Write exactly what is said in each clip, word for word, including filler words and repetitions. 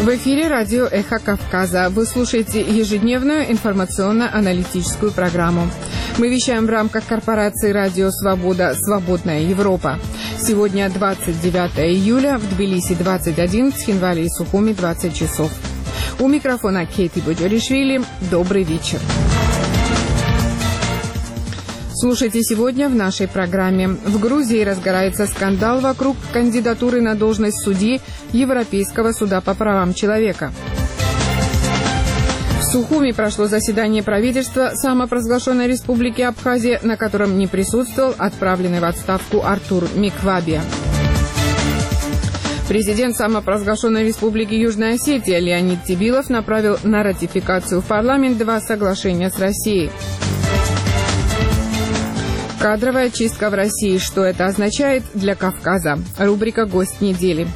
В эфире радио «Эхо Кавказа». Вы слушаете ежедневную информационно-аналитическую программу. Мы вещаем в рамках корпорации «Радио Свобода. Свободная Европа». Сегодня двадцать девятое июля, в Тбилиси двадцать один, в Цхинвале и Сухуми двадцать часов. У микрофона Кейти Боджоришвили. Добрый вечер. Слушайте сегодня в нашей программе. В Грузии разгорается скандал вокруг кандидатуры на должность судьи Европейского суда по правам человека. В Сухуми прошло заседание правительства самопровозглашенной республики Абхазия, на котором не присутствовал отправленный в отставку Артур Миквабия. Президент самопровозглашенной республики Южная Осетия Леонид Тибилов направил на ратификацию в парламент два соглашения с Россией. Кадровая чистка в России. Что это означает для Кавказа? Рубрика «Гость недели».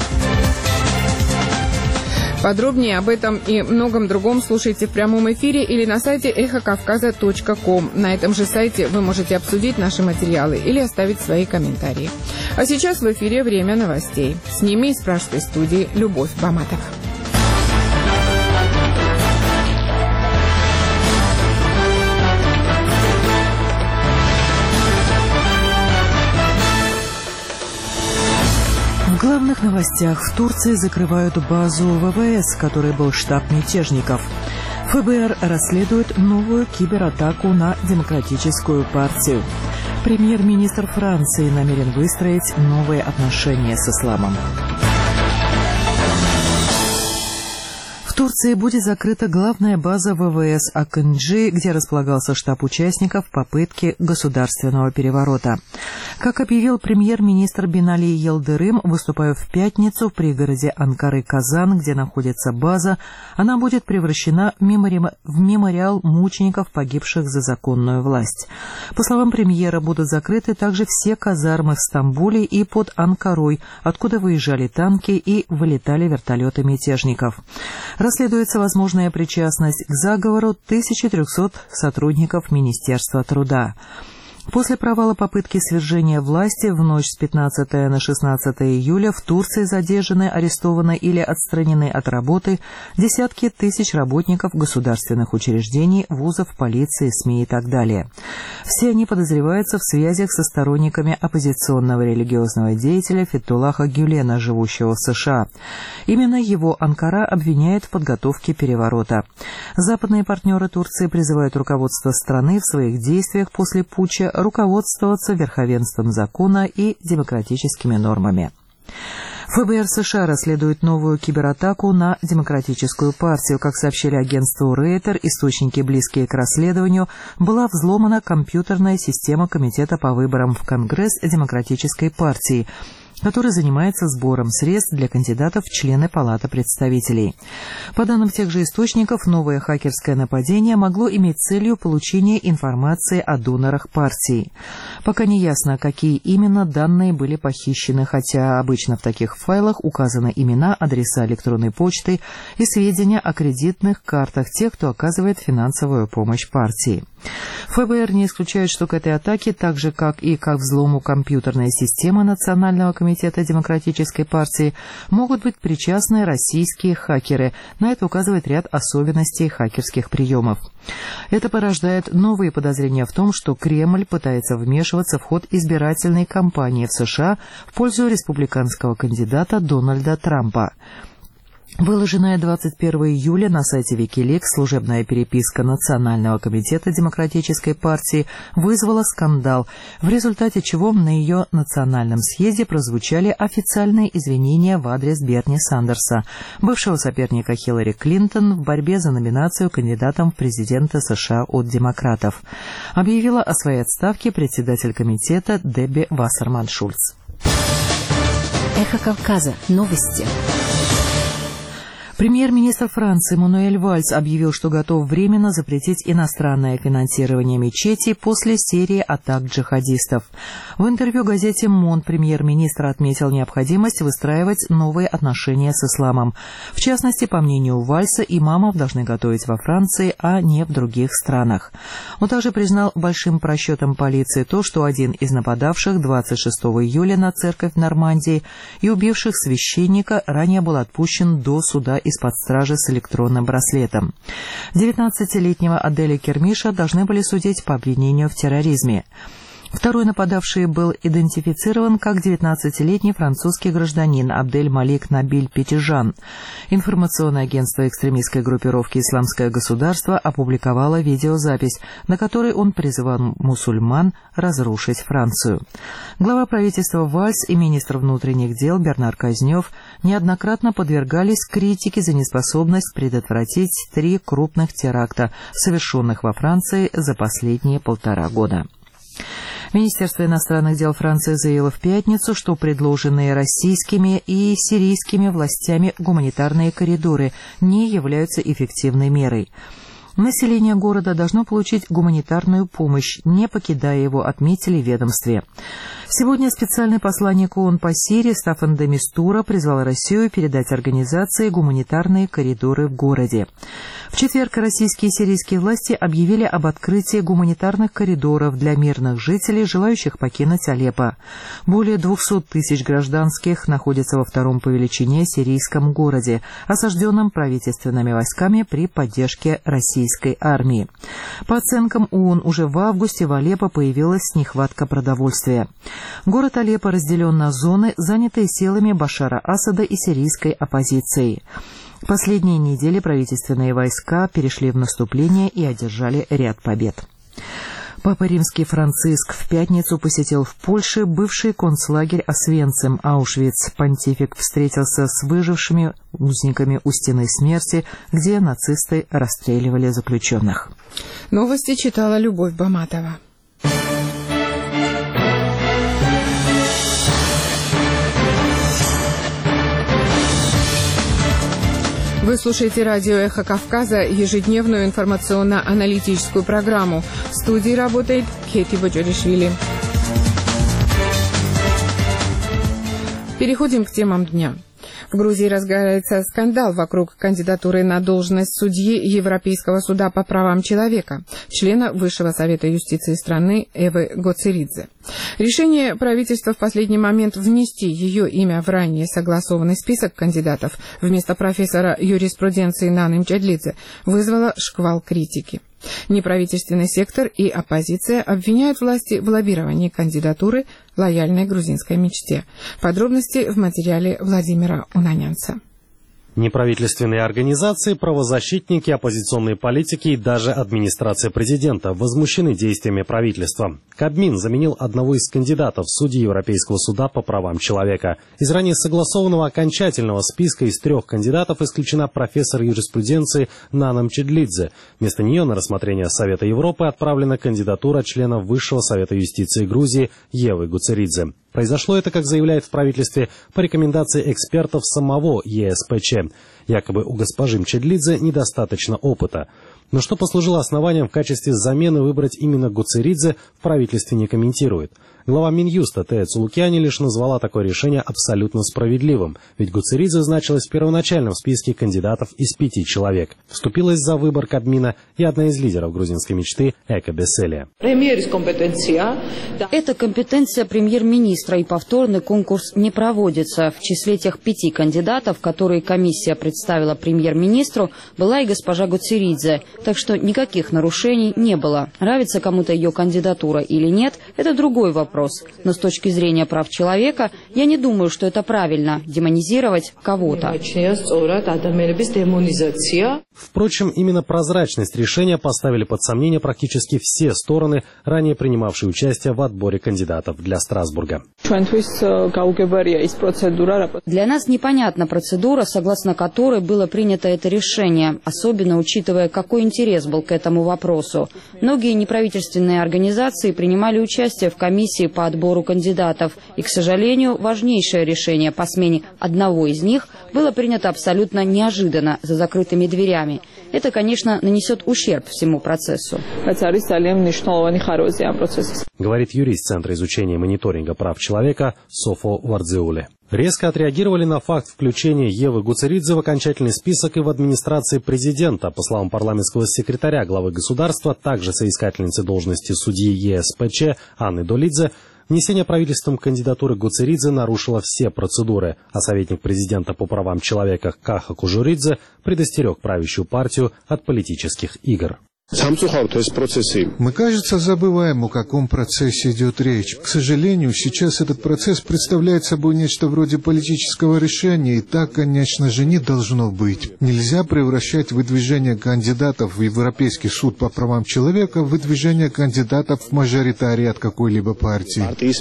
Подробнее об этом и многом другом слушайте в прямом эфире или на сайте эхо кавказа точка ком. На этом же сайте вы можете обсудить наши материалы или оставить свои комментарии. А сейчас в эфире «Время новостей». С ними из пражской студии Любовь Баматова. В главных новостях: в Турции закрывают базу ВВС, которой был штаб мятежников. ФБР расследует новую кибератаку на Демократическую партию. Премьер-министр Франции намерен выстроить новые отношения с исламом. В Турции будет закрыта главная база ВВС Акынджи, где располагался штаб участников попытки государственного переворота. Как объявил премьер-министр Бинали Йылдырым, выступая в пятницу в пригороде Анкары-Казан, где находится база, она будет превращена в, мемори... в мемориал мучеников, погибших за законную власть. По словам премьера, будут закрыты также все казармы в Стамбуле и под Анкарой, откуда выезжали танки и вылетали вертолеты мятежников. Расследуется возможная причастность к заговору тысячи трёхсот сотрудников Министерства труда. После провала попытки свержения власти в ночь с пятнадцатого на шестнадцатое июля в Турции задержаны, арестованы или отстранены от работы десятки тысяч работников государственных учреждений, вузов, полиции, СМИ и так далее. Все они подозреваются в связях со сторонниками оппозиционного религиозного деятеля Фетхуллаха Гюлена, живущего в США. Именно его Анкара обвиняет в подготовке переворота. Западные партнеры Турции призывают руководство страны в своих действиях после путча руководствоваться верховенством закона и демократическими нормами. ФБР США расследует новую кибератаку на Демократическую партию. Как сообщили агентству Рейтер, источники, близкие к расследованию, была взломана компьютерная система Комитета по выборам в Конгресс Демократической партии, который занимается сбором средств для кандидатов в члены Палаты представителей. По данным тех же источников, новое хакерское нападение могло иметь целью получения информации о донорах партии. Пока не ясно, какие именно данные были похищены, хотя обычно в таких файлах указаны имена, адреса электронной почты и сведения о кредитных картах тех, кто оказывает финансовую помощь партии. ФБР не исключает, что к этой атаке, так же как и к взлому компьютерной системы Национального комитета Демократической партии, могут быть причастны российские хакеры. На это указывает ряд особенностей хакерских приемов. Это порождает новые подозрения в том, что Кремль пытается вмешиваться в ход избирательной кампании в США в пользу республиканского кандидата Дональда Трампа. Выложенная двадцать первого июля на сайте Викиликс служебная переписка Национального комитета Демократической партии вызвала скандал, в результате чего на ее национальном съезде прозвучали официальные извинения в адрес Берни Сандерса, бывшего соперника Хиллари Клинтон в борьбе за номинацию кандидатом в президенты США от демократов. Объявила о своей отставке председатель комитета Дебби Вассерман-Шульц. Эхо Кавказа. Новости. Премьер-министр Франции Мануэль Вальс объявил, что готов временно запретить иностранное финансирование мечетей после серии атак джихадистов. В интервью газете «Монд» премьер-министр отметил необходимость выстраивать новые отношения с исламом. В частности, по мнению Вальса, имамов должны готовить во Франции, а не в других странах. Он также признал большим просчетом полиции то, что один из нападавших двадцать шестого июля на церковь в Нормандии и убивших священника ранее был отпущен до суда из-под стражи с электронным браслетом. девятнадцатилетнего Аделя Кермиша должны были судить по обвинению в терроризме. Второй нападавший был идентифицирован как девятнадцатилетний французский гражданин Абдель Малик Набиль Петижан. Информационное агентство экстремистской группировки «Исламское государство» опубликовало видеозапись, на которой он призывал мусульман разрушить Францию. Глава правительства Вальс и министр внутренних дел Бернар Казнёв неоднократно подвергались критике за неспособность предотвратить три крупных теракта, совершенных во Франции за последние полтора года. Министерство иностранных дел Франции заявило в пятницу, что предложенные российскими и сирийскими властями гуманитарные коридоры не являются эффективной мерой. Население города должно получить гуманитарную помощь, не покидая его, отметили в ведомстве. Сегодня специальный посланник ООН по Сирии Стаффан де Мистура призвал Россию передать организации гуманитарные коридоры в городе. В четверг российские и сирийские власти объявили об открытии гуманитарных коридоров для мирных жителей, желающих покинуть Алеппо. Более двухсот тысяч гражданских находятся во втором по величине сирийском городе, осажденном правительственными войсками при поддержке российской армии. По оценкам ООН, уже в августе в Алеппо появилась нехватка продовольствия. Город Алеппо разделен на зоны, занятые силами Башара Асада и сирийской оппозицией. В последние недели правительственные войска перешли в наступление и одержали ряд побед. Папа Римский Франциск в пятницу посетил в Польше бывший концлагерь Освенцим, Аушвиц. Понтифик встретился с выжившими узниками у стены смерти, где нацисты расстреливали заключенных. Новости читала Любовь Баматова. Вы слушаете радио «Эхо Кавказа», ежедневную информационно-аналитическую программу. В студии работает Кети Боджоришвили. Переходим к темам дня. В Грузии разгорается скандал вокруг кандидатуры на должность судьи Европейского суда по правам человека, члена Высшего совета юстиции страны Эвы Гоцеридзе. Решение правительства в последний момент внести ее имя в ранее согласованный список кандидатов вместо профессора юриспруденции Наны Мчедлидзе вызвало шквал критики. Неправительственный сектор и оппозиция обвиняют власти в лоббировании кандидатуры лояльной грузинской мечте. Подробности в материале Владимира Унанянца. Неправительственные организации, правозащитники, оппозиционные политики и даже администрация президента возмущены действиями правительства. Кабмин заменил одного из кандидатов в судьи Европейского суда по правам человека. Из ранее согласованного окончательного списка из трех кандидатов исключена профессор юриспруденции Нана Мчедлидзе. Вместо нее на рассмотрение Совета Европы отправлена кандидатура члена Высшего совета юстиции Грузии Евы Гоцеридзе. Произошло это, как заявляют в правительстве, по рекомендации экспертов самого ЕСПЧ. Якобы у госпожи Мчедлидзе недостаточно опыта. Но что послужило основанием в качестве замены выбрать именно Гоцеридзе, в правительстве не комментирует. Глава Минюста Тея Цулукяни лишь назвала такое решение абсолютно справедливым, ведь Гоцеридзе значилась в первоначальном списке кандидатов из пяти человек. Вступилась за выбор Кабмина и одна из лидеров грузинской мечты Эка Беселия. Это компетенция премьер-министра, и повторный конкурс не проводится. В числе тех пяти кандидатов, которые комиссия представила премьер-министру, была и госпожа Гоцеридзе, так что никаких нарушений не было. Нравится кому-то ее кандидатура или нет, это другой вопрос. Но с точки зрения прав человека, я не думаю, что это правильно – демонизировать кого-то. Впрочем, именно прозрачность решения поставили под сомнение практически все стороны, ранее принимавшие участие в отборе кандидатов для Страсбурга. Для нас непонятна процедура, согласно которой было принято это решение, особенно учитывая, какой интерес был к этому вопросу. Многие неправительственные организации принимали участие в комиссии комиссии по отбору кандидатов. И, к сожалению, важнейшее решение по смене одного из них было принято абсолютно неожиданно, за закрытыми дверями. Это, конечно, нанесет ущерб всему процессу. Говорит юрист Центра изучения и мониторинга прав человека Софо Вардзиуле. Резко отреагировали на факт включения Евы Гуцеридзе в окончательный список и в администрации президента. По словам парламентского секретаря главы государства, также соискательницы должности судьи ЕСПЧ Анны Долидзе, внесение правительством кандидатуры Гуцеридзе нарушило все процедуры, а советник президента по правам человека Каха Кужуридзе предостерег правящую партию от политических игр. Мы, кажется, забываем, о каком процессе идет речь. К сожалению, сейчас этот процесс представляет собой нечто вроде политического решения, и так, конечно же, не должно быть. Нельзя превращать выдвижение кандидатов в Европейский суд по правам человека в выдвижение кандидатов в мажоритариат какой-либо партии.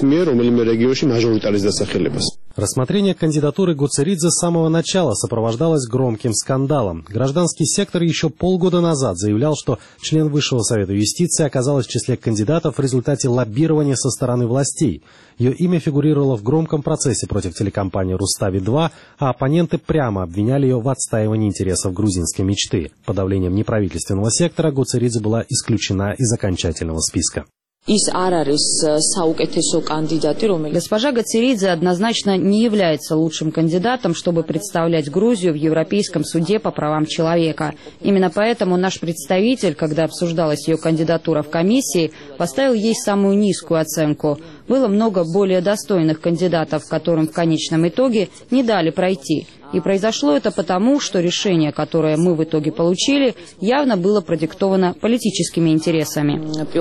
Рассмотрение кандидатуры Гуцеридзе с самого начала сопровождалось громким скандалом. Гражданский сектор еще полгода назад заявлял, что член Высшего совета юстиции оказалась в числе кандидатов в результате лоббирования со стороны властей. Ее имя фигурировало в громком процессе против телекомпании «Рустави-два», а оппоненты прямо обвиняли ее в отстаивании интересов грузинской мечты. Под давлением неправительственного сектора Гуцеридзе была исключена из окончательного списка. Госпожа Гуцеридзе однозначно не является лучшим кандидатом, чтобы представлять Грузию в Европейском суде по правам человека. Именно поэтому наш представитель, когда обсуждалась ее кандидатура в комиссии, поставил ей самую низкую оценку. Было много более достойных кандидатов, которым в конечном итоге не дали пройти. И произошло это потому, что решение, которое мы в итоге получили, явно было продиктовано политическими интересами.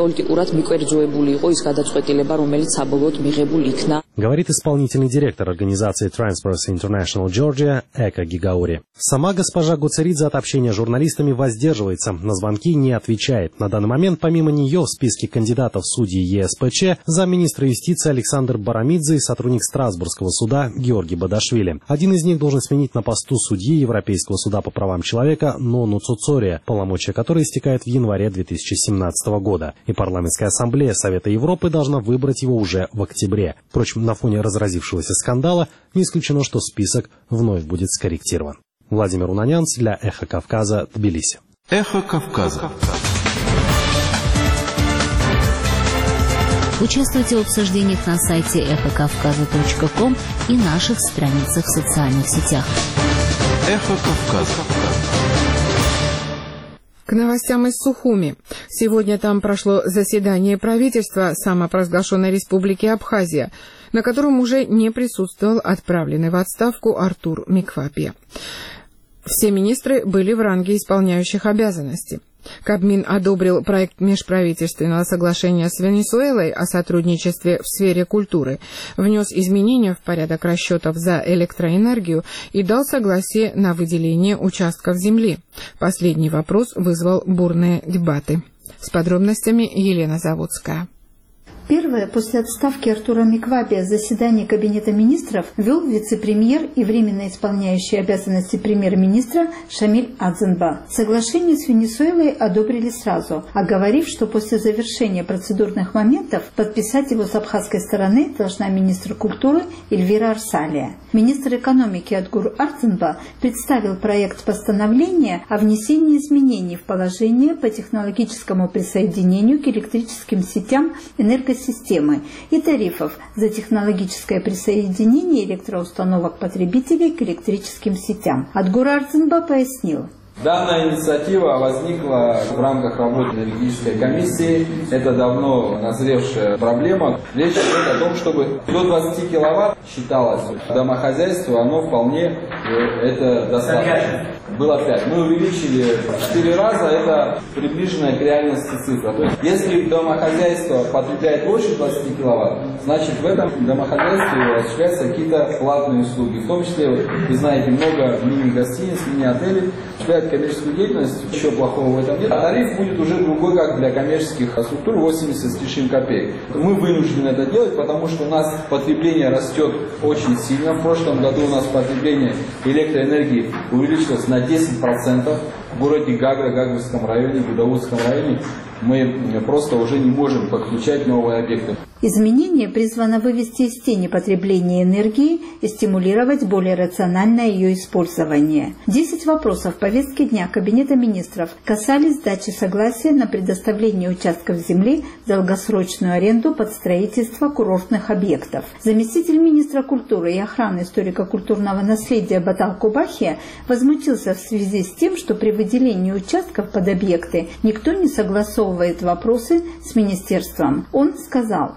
Говорит исполнительный директор организации Transparency International Georgia Эка Гигаури. Сама госпожа Гуцеридзе от общения с журналистами воздерживается, на звонки не отвечает. На данный момент помимо нее в списке кандидатов в судьи ЕСПЧ замминистра юстиции Александр Барамидзе и сотрудник Страсбургского суда Георгий Бадашвили. Один из них должен сменить на посту судьи Европейского суда по правам человека Нону Цуцория, полномочия которой истекают в январе две тысячи семнадцатого года. И парламентская ассамблея Совета Европы должна выбрать его уже в октябре. Впрочем, на фоне разразившегося скандала не исключено, что список вновь будет скорректирован. Владимир Унанянц для Эхо Кавказа, Тбилиси. Эхо Кавказа. Участвуйте в обсуждениях на сайте эхо кавказа точка ком и наших страницах в социальных сетях. Эхо Кавказа. К новостям из Сухуми. Сегодня там прошло заседание правительства самопровозглашенной республики Абхазия, на котором уже не присутствовал отправленный в отставку Артур Миквапе. Все министры были в ранге исполняющих обязанности. Кабмин одобрил проект межправительственного соглашения с Венесуэлой о сотрудничестве в сфере культуры, внес изменения в порядок расчетов за электроэнергию и дал согласие на выделение участков земли. Последний вопрос вызвал бурные дебаты. С подробностями Елена Заводская. Первое после отставки Артура Миквапе заседание Кабинета министров вел вице-премьер и временно исполняющий обязанности премьер-министра Шамиль Адзенба. Соглашение с Венесуэлой одобрили сразу, оговорив, что после завершения процедурных моментов подписать его с абхазской стороны должна министр культуры Эльвира Арсалия. Министр экономики Адгур Адзенба представил проект постановления о внесении изменений в положение по технологическому присоединению к электрическим сетям энергосистемы системы и тарифов за технологическое присоединение электроустановок потребителей к электрическим сетям. Адгур Арзенба пояснил. Данная инициатива возникла в рамках работы энергетической комиссии. Это давно назревшая проблема. Речь идет о том, чтобы до двадцати киловатт считалось домохозяйство, оно вполне это достаточно. Было пять. Мы увеличили в четыре раза, это приближенная к реальности цифра. То есть, если домохозяйство потребляет больше двадцати киловатт, значит в этом домохозяйстве осуществляются какие-то платные услуги. В том числе, вы знаете, много мини-гостиниц, мини-отелей осуществляют коммерческую деятельность, еще плохого в этом нет. А тариф будет уже другой, как для коммерческих структур, восемьдесят с лишним копеек. Мы вынуждены это делать, потому что у нас потребление растет очень сильно. В прошлом году у нас потребление электроэнергии увеличилось на десять процентов. В городе Гагра, Гагрском районе, Гудаутском районе мы просто уже не можем подключать новые объекты. Изменение призвано вывести из тени потребление энергии и стимулировать более рациональное ее использование. Десять вопросов повестки дня Кабинета министров касались дачи согласия на предоставление участков земли в долгосрочную аренду под строительство курортных объектов. Заместитель министра культуры и охраны историко-культурного наследия Батал Кубахия возмутился в связи с тем, что при выделении участков под объекты никто не согласовывает вопросы с министерством. Он сказал: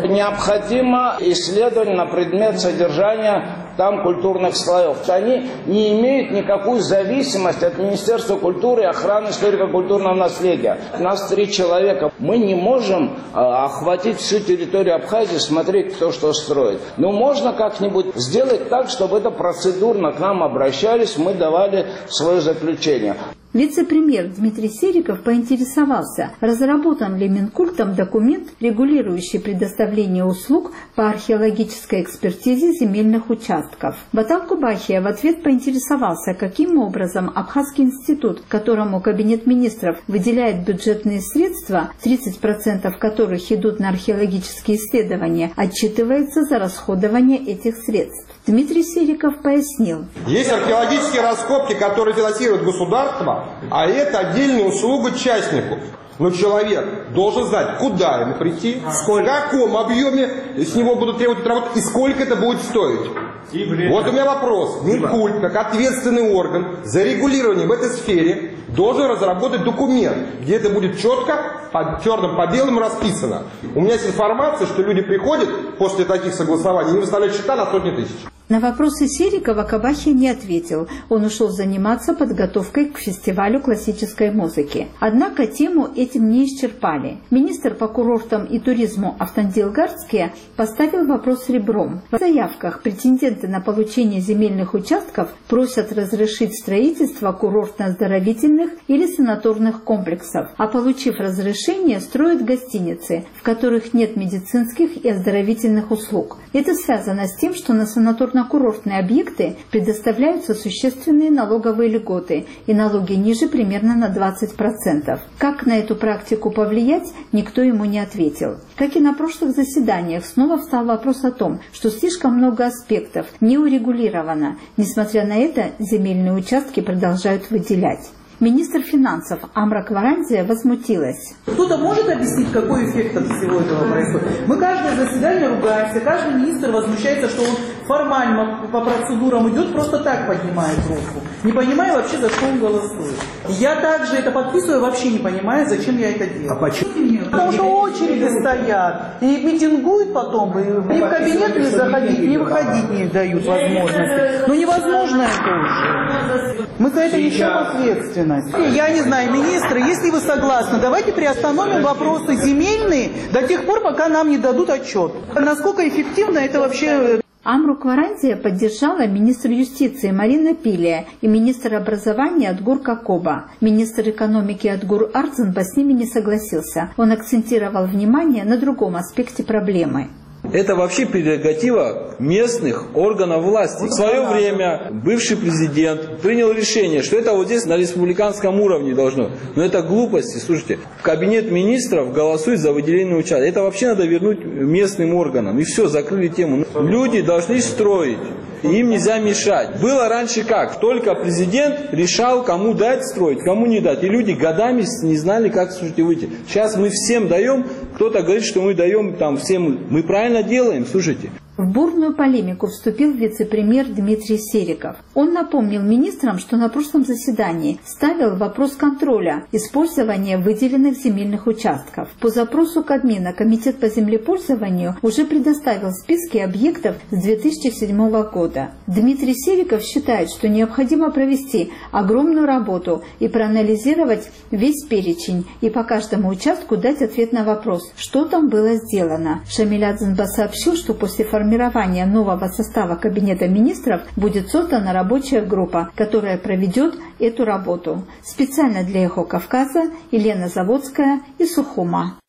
необходимо исследование на предмет содержания там культурных слоев. Они не имеют никакую зависимость от Министерства культуры и охраны историко-культурного наследия. Нас три человека. Мы не можем а, охватить всю территорию Абхазии, смотреть, кто что строит. Но можно как-нибудь сделать так, чтобы это процедурно к нам обращались, мы давали свое заключение. Вице-премьер Дмитрий Сериков поинтересовался, разработан ли Минкультом документ, регулирующий предоставление услуг по археологической экспертизе земельных участков. Батал Кубахия в ответ поинтересовался, каким образом Абхазский институт, которому Кабинет министров выделяет бюджетные средства, тридцать процентов которых идут на археологические исследования, отчитывается за расходование этих средств. Дмитрий Сериков пояснил. Есть археологические раскопки, которые финансирует государство, а это отдельная услуга частнику. Но человек должен знать, куда ему прийти, в каком объеме с него будут требовать работы и сколько это будет стоить. Вот у меня вопрос. Минкульт, как ответственный орган за регулирование в этой сфере, должен разработать документ, где это будет четко, по черным по белому расписано. У меня есть информация, что люди приходят после таких согласований и выставляют счета на сотни тысяч. На вопросы Серикова Кабахия не ответил. Он ушел заниматься подготовкой к фестивалю классической музыки. Однако тему этим не исчерпали. Министр по курортам и туризму Автандил Гарцкий поставил вопрос ребром. В заявках претенденты на получение земельных участков просят разрешить строительство курортно-оздоровительных или санаторных комплексов, а получив разрешение, строят гостиницы, в которых нет медицинских и оздоровительных услуг. Это связано с тем, что на санаторном курортные объекты предоставляются существенные налоговые льготы, и налоги ниже примерно на двадцать процентов. Как на эту практику повлиять, никто ему не ответил. Как и на прошлых заседаниях, снова встал вопрос о том, что слишком много аспектов не урегулировано. Несмотря на это, земельные участки продолжают выделять. Министр финансов Амра Кварандзе возмутилась. Кто-то может объяснить, какой эффект от всего этого происходит? Мы каждое заседание ругаемся, каждый министр возмущается, что он формально по процедурам идет, просто так поднимает руку, не понимая вообще, за что он голосует. Я также это подписываю, вообще не понимая, зачем я это делаю. А почему? Потому что очереди стоят, и митингуют потом, и в кабинет не заходить, не выходить не дают возможности. Ну невозможно это уже. Мы за это несем ответственность. Я не знаю, министры, если вы согласны, давайте приостановим вопросы земельные до тех пор, пока нам не дадут отчет. Насколько эффективно это вообще... Амру Кварандзе поддержала министр юстиции Марина Пилия и министр образования Адгур Какоба. Министр экономики Адгур Ардзанба с ними не согласился. Он акцентировал внимание на другом аспекте проблемы. Это вообще прерогатива местных органов власти. В свое время бывший президент принял решение, что это вот здесь на республиканском уровне должно. Но это глупости. Слушайте, кабинет министров голосует за выделение участка. Это вообще надо вернуть местным органам. И все, закрыли тему. Люди должны строить. Им нельзя мешать. Было раньше как? Только президент решал, кому дать строить, кому не дать. И люди годами не знали, как, слушайте, выйти. Сейчас мы всем даем. Кто-то говорит, что мы даем там всем. Мы правильно делаем, слушайте. В бурную полемику вступил вице-премьер Дмитрий Сериков. Он напомнил министрам, что на прошлом заседании ставил вопрос контроля использования выделенных земельных участков. По запросу Кабмина Комитет по землепользованию уже предоставил списки объектов с две тысячи седьмого года. Дмитрий Сериков считает, что необходимо провести огромную работу и проанализировать весь перечень и по каждому участку дать ответ на вопрос, что там было сделано. Шамиль Адзанба сообщил, что после формирования формирования нового состава Кабинета министров будет создана рабочая группа, которая проведет эту работу. Специально для «Эхо Кавказа» Елена Заводская и Сухума.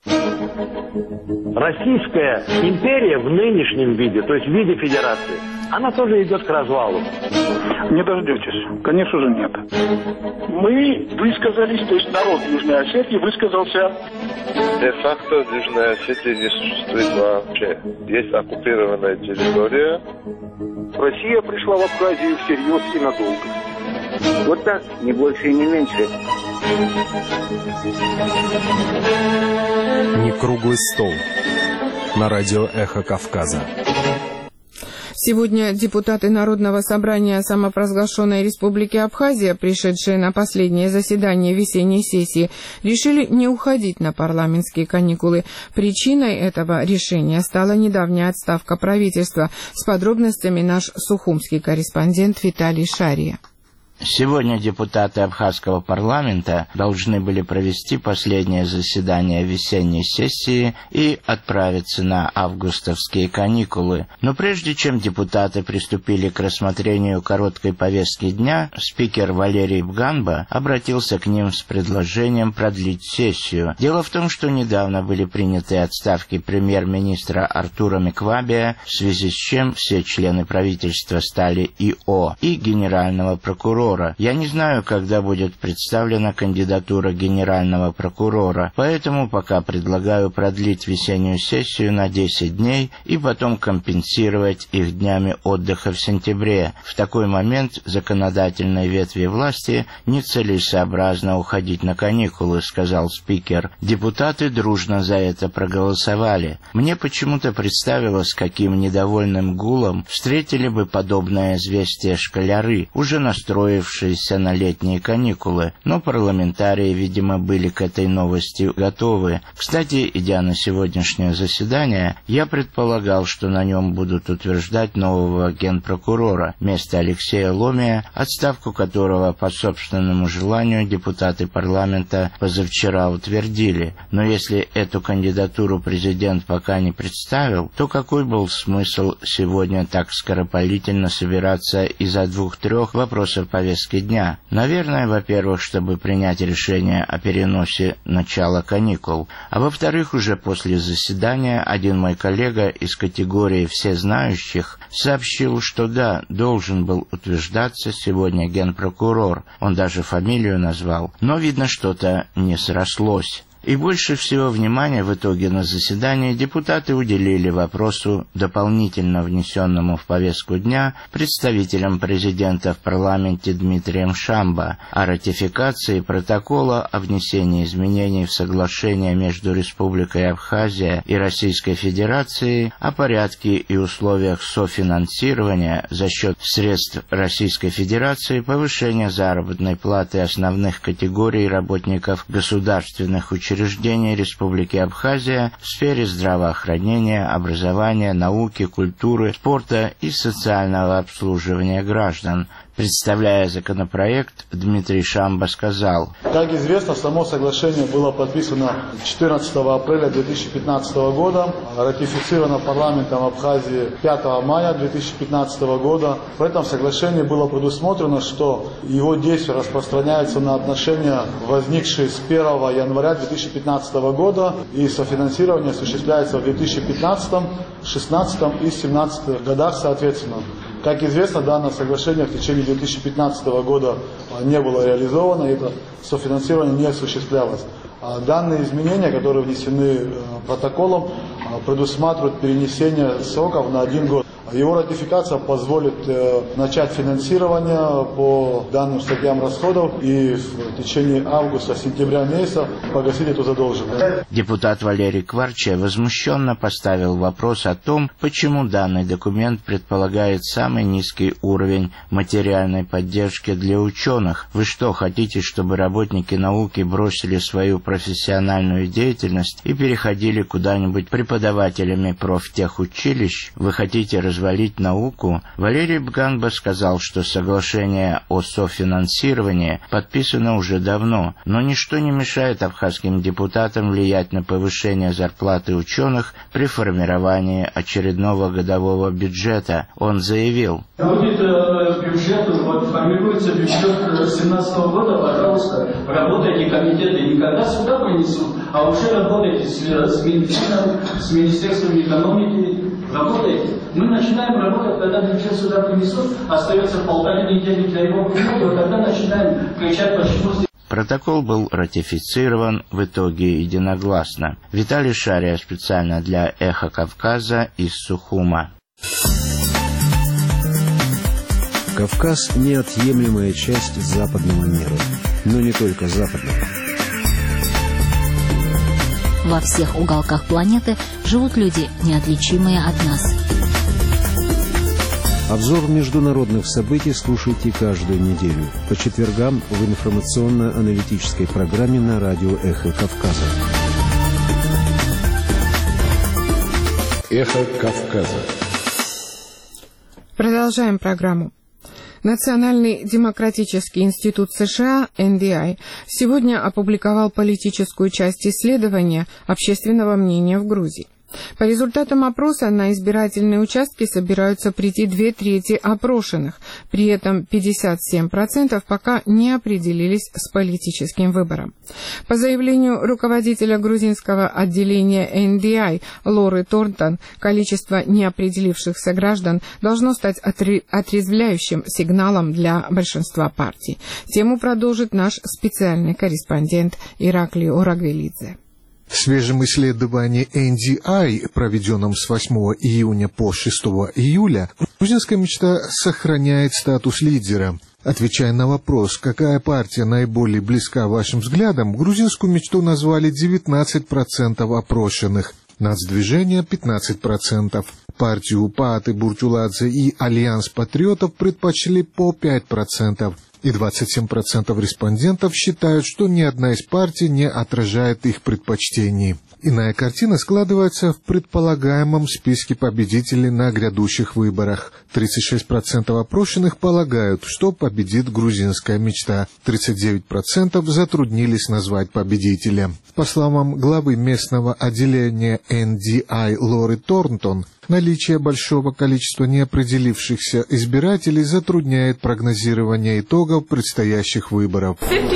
Российская империя в нынешнем виде, то есть в виде федерации, она тоже идет к развалу. Не дождетесь. Конечно же, нет. Мы высказались, то есть народ Южной Осетии высказался. Де-факто в Южной Осетии не существует вообще. Есть оккупированная территория. Россия пришла в Абхазию всерьез и надолго. Вот так, не больше и не меньше. Не круглый стол. На радио «Эхо Кавказа». Сегодня депутаты Народного собрания самопровозглашенной Республики Абхазия, пришедшие на последнее заседание весенней сессии, решили не уходить на парламентские каникулы. Причиной этого решения стала недавняя отставка правительства. С подробностями наш сухумский корреспондент Виталий Шария. Сегодня депутаты Абхазского парламента должны были провести последнее заседание весенней сессии и отправиться на августовские каникулы. Но прежде чем депутаты приступили к рассмотрению короткой повестки дня, спикер Валерий Бганба обратился к ним с предложением продлить сессию. Дело в том, что недавно были приняты отставки премьер-министра Артура Миквабия, в связи с чем все члены правительства стали ИО, и генерального прокурора. Я не знаю, когда будет представлена кандидатура генерального прокурора, поэтому пока предлагаю продлить весеннюю сессию на десять дней и потом компенсировать их днями отдыха в сентябре. В такой момент законодательной ветви власти нецелесообразно уходить на каникулы, сказал спикер. Депутаты дружно за это проголосовали. Мне почему-то представилось, каким недовольным гулом встретили бы подобное известие школяры, уже настроившиеся на летние каникулы, но парламентарии, видимо, были к этой новости готовы. Кстати, идя на сегодняшнее заседание, я предполагал, что на нем будут утверждать нового генпрокурора вместо Алексея Ломия, отставку которого по собственному желанию депутаты парламента позавчера утвердили. Но если эту кандидатуру президент пока не представил, то какой был смысл сегодня так скоропалительно собираться из-за двух-трех вопросов повестки дня? Наверное, во-первых, чтобы принять решение о переносе начала каникул, а во-вторых, уже после заседания один мой коллега из категории всезнающих сообщил, что да, должен был утверждаться сегодня генпрокурор, он даже фамилию назвал, но, видно, что-то не срослось. И больше всего внимания в итоге на заседании депутаты уделили вопросу, дополнительно внесенному в повестку дня представителем президента в парламенте Дмитрием Шамба, о ратификации протокола о внесении изменений в соглашение между Республикой Абхазия и Российской Федерацией о порядке и условиях софинансирования за счет средств Российской Федерации повышения заработной платы основных категорий работников государственных учреждений учреждений Республики Абхазия в сфере здравоохранения, образования, науки, культуры, спорта и социального обслуживания граждан. Представляя законопроект, Дмитрий Шамба сказал: Как известно, само соглашение было подписано четырнадцатого апреля две тысячи пятнадцатого года, ратифицировано парламентом Абхазии пятого мая две тысячи пятнадцатого года. В этом соглашении было предусмотрено, что его действие распространяется на отношения, возникшие с первого января две тысячи пятнадцатого года, и софинансирование осуществляется в две тысячи пятнадцатом, две тысячи шестнадцатом и две тысячи семнадцатом годах соответственно. Как известно, данное соглашение в течение две тысячи пятнадцатого года не было реализовано, и это софинансирование не осуществлялось. Данные изменения, которые внесены протоколом, предусматривают перенесение сроков на один год. Его ратификация позволит э, начать финансирование по данным статьям расходов и в течение августа-сентября месяца погасить эту задолженность. Депутат Валерий Кварча возмущенно поставил вопрос о том, почему данный документ предполагает самый низкий уровень материальной поддержки для ученых. Вы что, хотите, чтобы работники науки бросили свою профессиональную деятельность и переходили куда-нибудь преподавателями профтехучилищ? Вы хотите развивать развалить науку? Валерий Бганба сказал, что соглашение о софинансировании подписано уже давно, но ничто не мешает абхазским депутатам влиять на повышение зарплаты ученых при формировании очередного годового бюджета. Он заявил: Будет э, бюджет, вот, формируется бюджет две тысячи семнадцатого года, пожалуйста, работайте, комитеты никогда сюда принесут, а уже работайте с, с Минфином, с Министерством экономики, работаете. Мы начинаем работать, когда бюджет сюда принесут, остается полторы недели для его прихода, вот тогда начинаем кричать, почему здесь... Протокол был ратифицирован в итоге единогласно. Виталий Шария специально для «Эхо Кавказа» из Сухума. Кавказ – неотъемлемая часть западного мира, но не только западного. Во всех уголках планеты живут люди, неотличимые от нас. Обзор международных событий слушайте каждую неделю по четвергам в информационно-аналитической программе на радио «Эхо Кавказа». «Эхо Кавказа». Продолжаем программу. Национальный демократический институт США эн ди ай сегодня опубликовал политическую часть исследования общественного мнения в Грузии. По результатам опроса на избирательные участки собираются прийти две трети опрошенных, при этом пятьдесят семь процентов пока не определились с политическим выбором. По заявлению руководителя грузинского отделения эн ди ай Лоры Торнтон, количество неопределившихся граждан должно стать отрезвляющим сигналом для большинства партий. Тему продолжит наш специальный корреспондент Ираклий Орагвелидзе. В свежем исследовании эн ди ай, проведенном с восьмого июня по шестого июля, грузинская мечта сохраняет статус лидера. Отвечая на вопрос, какая партия наиболее близка вашим взглядам, грузинскую мечту назвали девятнадцать процентов опрошенных, Нацдвижение – пятнадцать процентов. Партию Пааты Буртюладзе и Альянс патриотов предпочли по пять процентов. И двадцать семь процентов респондентов считают, что ни одна из партий не отражает их предпочтений. Иная картина складывается в предполагаемом списке победителей на грядущих выборах. тридцать шесть процентов опрошенных полагают, что победит грузинская мечта. тридцать девять процентов затруднились назвать победителя. По словам главы местного отделения эн ди ай Лоры Торнтон, наличие большого количества неопределившихся избирателей затрудняет прогнозирование итогов предстоящих выборов.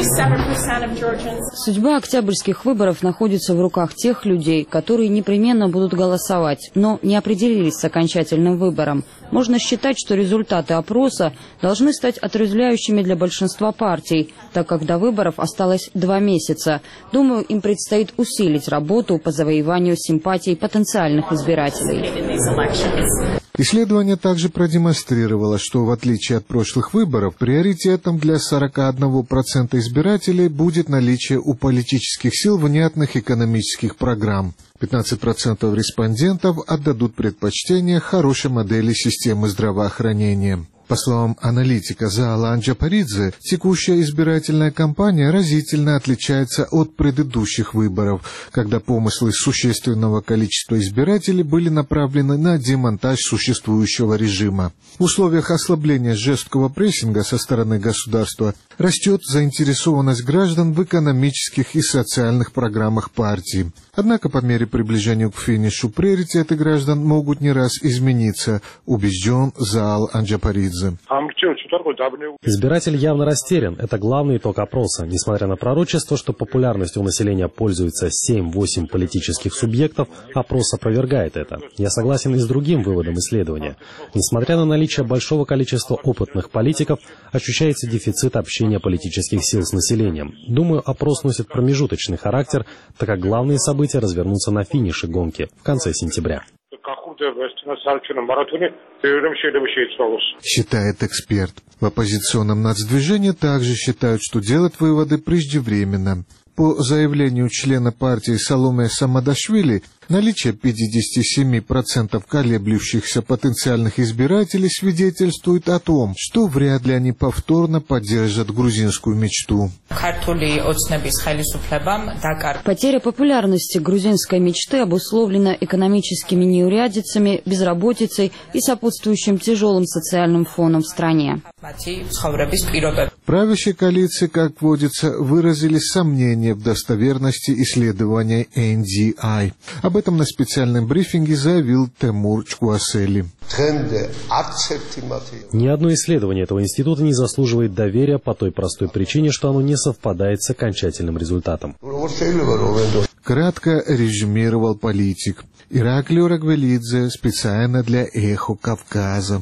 Судьба октябрьских выборов находится в руках тех людей, которые непременно будут голосовать, но не определились с окончательным выбором. Можно считать, что результаты опроса должны стать отрезвляющими для большинства партий, так как до выборов осталось два месяца. Думаю, им предстоит усилить работу по завоеванию симпатий потенциальных избирателей. Исследование также продемонстрировало, что в отличие от прошлых выборов, приоритетом для сорока одного процента избирателей будет наличие у политических сил внятных экономических программ. пятнадцать процентов респондентов отдадут предпочтение хорошей модели системы здравоохранения. По словам аналитика Заала Анджапаридзе, текущая избирательная кампания разительно отличается от предыдущих выборов, когда помыслы существенного количества избирателей были направлены на демонтаж существующего режима. В условиях ослабления жесткого прессинга со стороны государства растет заинтересованность граждан в экономических и социальных программах партии. Однако по мере приближения к финишу приоритеты граждан могут не раз измениться, убежден Заал Анджапаридзе. Избиратель явно растерян. Это главный итог опроса. Несмотря на пророчество, что популярностью у населения пользуются семь-восемь политических субъектов, опрос опровергает это. Я согласен и с другим выводом исследования. Несмотря на наличие большого количества опытных политиков, ощущается дефицит общения политических сил с населением. Думаю, опрос носит промежуточный характер, так как главные события развернутся на финише гонки в конце сентября. Считает эксперт. В оппозиционном нацдвижении также считают, что делать выводы преждевременно. По заявлению члена партии Саломе Самадашвили, наличие пятьдесят семь процентов колеблющихся потенциальных избирателей свидетельствует о том, что вряд ли они повторно поддержат грузинскую мечту. Потеря популярности грузинской мечты обусловлена экономическими неурядицами, безработицей и сопутствующим тяжелым социальным фоном в стране. Правящие коалиции, как водится, выразили сомнения в достоверности исследования эн ди ай. Об этом на специальном брифинге заявил Тимур Чкуасели. Ни одно исследование этого института не заслуживает доверия по той простой причине, что оно не совпадает с окончательным результатом. Кратко резюмировал политик. Ираклио Рагвелидзе специально для «Эхо Кавказа».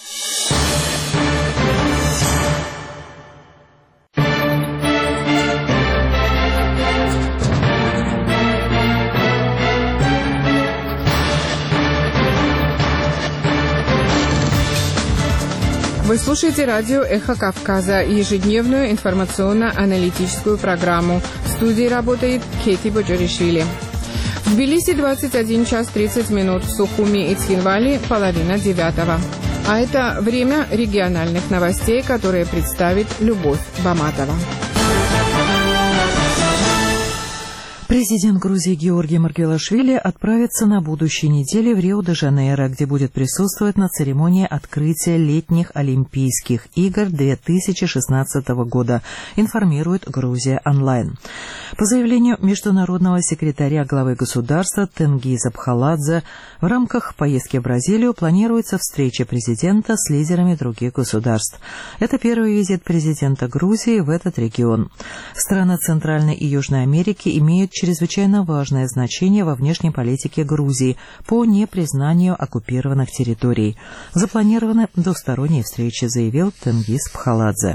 Вы слушаете радио «Эхо Кавказа», ежедневную информационно-аналитическую программу. В студии работает Кети Боджоришвили. В Тбилиси двадцать один час тридцать минут, в Сухуми и Цхинвали половина девятого. А это время региональных новостей, которые представит Любовь Баматова. Президент Грузии Георгий Маргвелашвили отправится на будущей неделе в Рио-де-Жанейро, где будет присутствовать на церемонии открытия летних Олимпийских игр две тысячи шестнадцатого года, информирует Грузия онлайн. По заявлению международного секретаря главы государства Тенгиза Пхаладзе, в рамках поездки в Бразилию планируется встреча президента с лидерами других государств. Это первый визит президента Грузии в этот регион. Страны Центральной и Южной Америки имеют чрезвычайно важное значение во внешней политике Грузии по непризнанию оккупированных территорий. Запланированы двусторонние встречи, заявил Тенгиз Пхаладзе.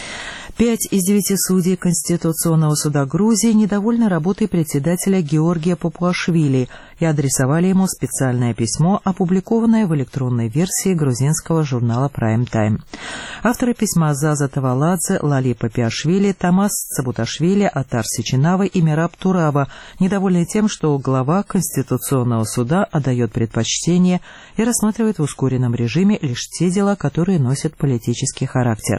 Пять из девяти судей Конституционного суда Грузии недовольны работой председателя Георгия Папуашвили и адресовали ему специальное письмо, опубликованное в электронной версии грузинского журнала Prime Time. Авторы письма Заза Таваладзе, Лали Папиашвили, Тамас Цабуташвили, Атар Сичинава и Мираб Турава недовольны тем, что глава Конституционного суда отдает предпочтение и рассматривает в ускоренном режиме лишь те дела, которые носят политический характер.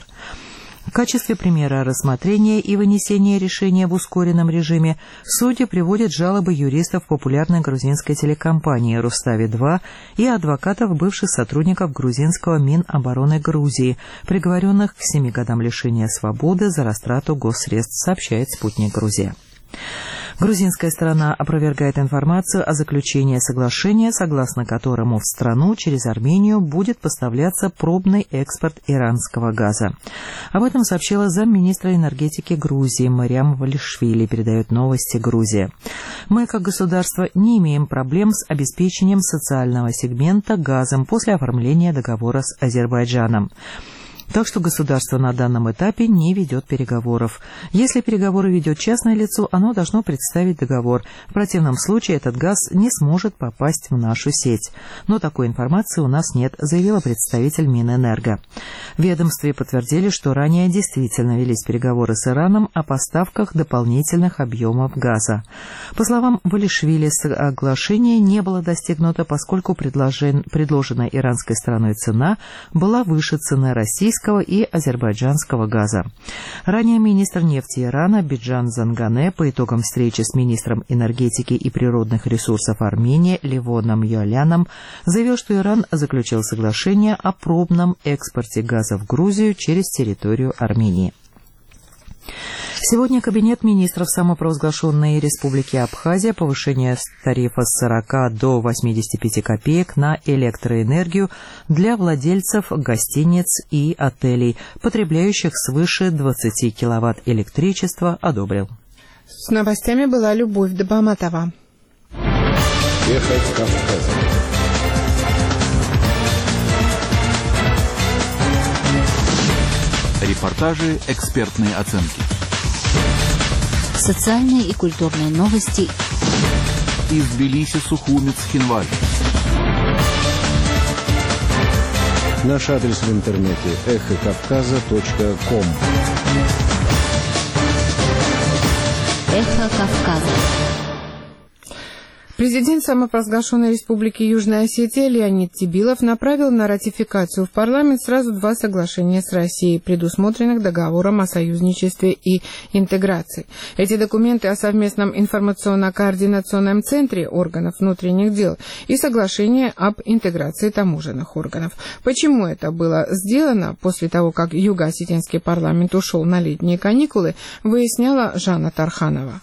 В качестве примера рассмотрения и вынесения решения в ускоренном режиме судьи приводят жалобы юристов популярной грузинской телекомпании «Рустави-два» и адвокатов бывших сотрудников грузинского Минобороны Грузии, приговоренных к семи годам лишения свободы за растрату госсредств, сообщает «Спутник Грузия». Грузинская сторона опровергает информацию о заключении соглашения, согласно которому в страну через Армению будет поставляться пробный экспорт иранского газа. Об этом сообщила замминистра энергетики Грузии Мариам Валишвили, передает новости Грузия. Мы, как государство, не имеем проблем с обеспечением социального сегмента газом после оформления договора с Азербайджаном. Так что государство на данном этапе не ведет переговоров. Если переговоры ведет частное лицо, оно должно представить договор. В противном случае этот газ не сможет попасть в нашу сеть. Но такой информации у нас нет, заявила представитель Минэнерго. В ведомстве подтвердили, что ранее действительно велись переговоры с Ираном о поставках дополнительных объемов газа. По словам Валишвили, соглашение не было достигнуто, поскольку предложен, предложенная иранской стороной цена была выше цены российской и азербайджанского газа. Ранее министр нефти Ирана Биджан Зангане по итогам встречи с министром энергетики и природных ресурсов Армении Левоном Юаляном заявил, что Иран заключил соглашение о пробном экспорте газа в Грузию через территорию Армении. Сегодня Кабинет министров самопровозглашенной Республики Абхазия повышение тарифа с сорока до восьмидесяти пяти копеек на электроэнергию для владельцев гостиниц и отелей, потребляющих свыше двадцати киловатт электричества, одобрил. С новостями была Любовь Баматова. Эхо Кавказа. Репортажи, экспертные оценки. Социальные и культурные новости. Из Тбилиси, Сухуми, Цхинвали. Наш адрес в интернете эхо кавказа точка ком. Эхо Кавказа. Президент самопровозглашенной Республики Южная Осетия Леонид Тебилов направил на ратификацию в парламент сразу два соглашения с Россией, предусмотренных договором о союзничестве и интеграции. Эти документы о совместном информационно-координационном центре органов внутренних дел и соглашение об интеграции таможенных органов. Почему это было сделано после того, как Юго-Осетинский парламент ушел на летние каникулы, выясняла Жанна Тарханова.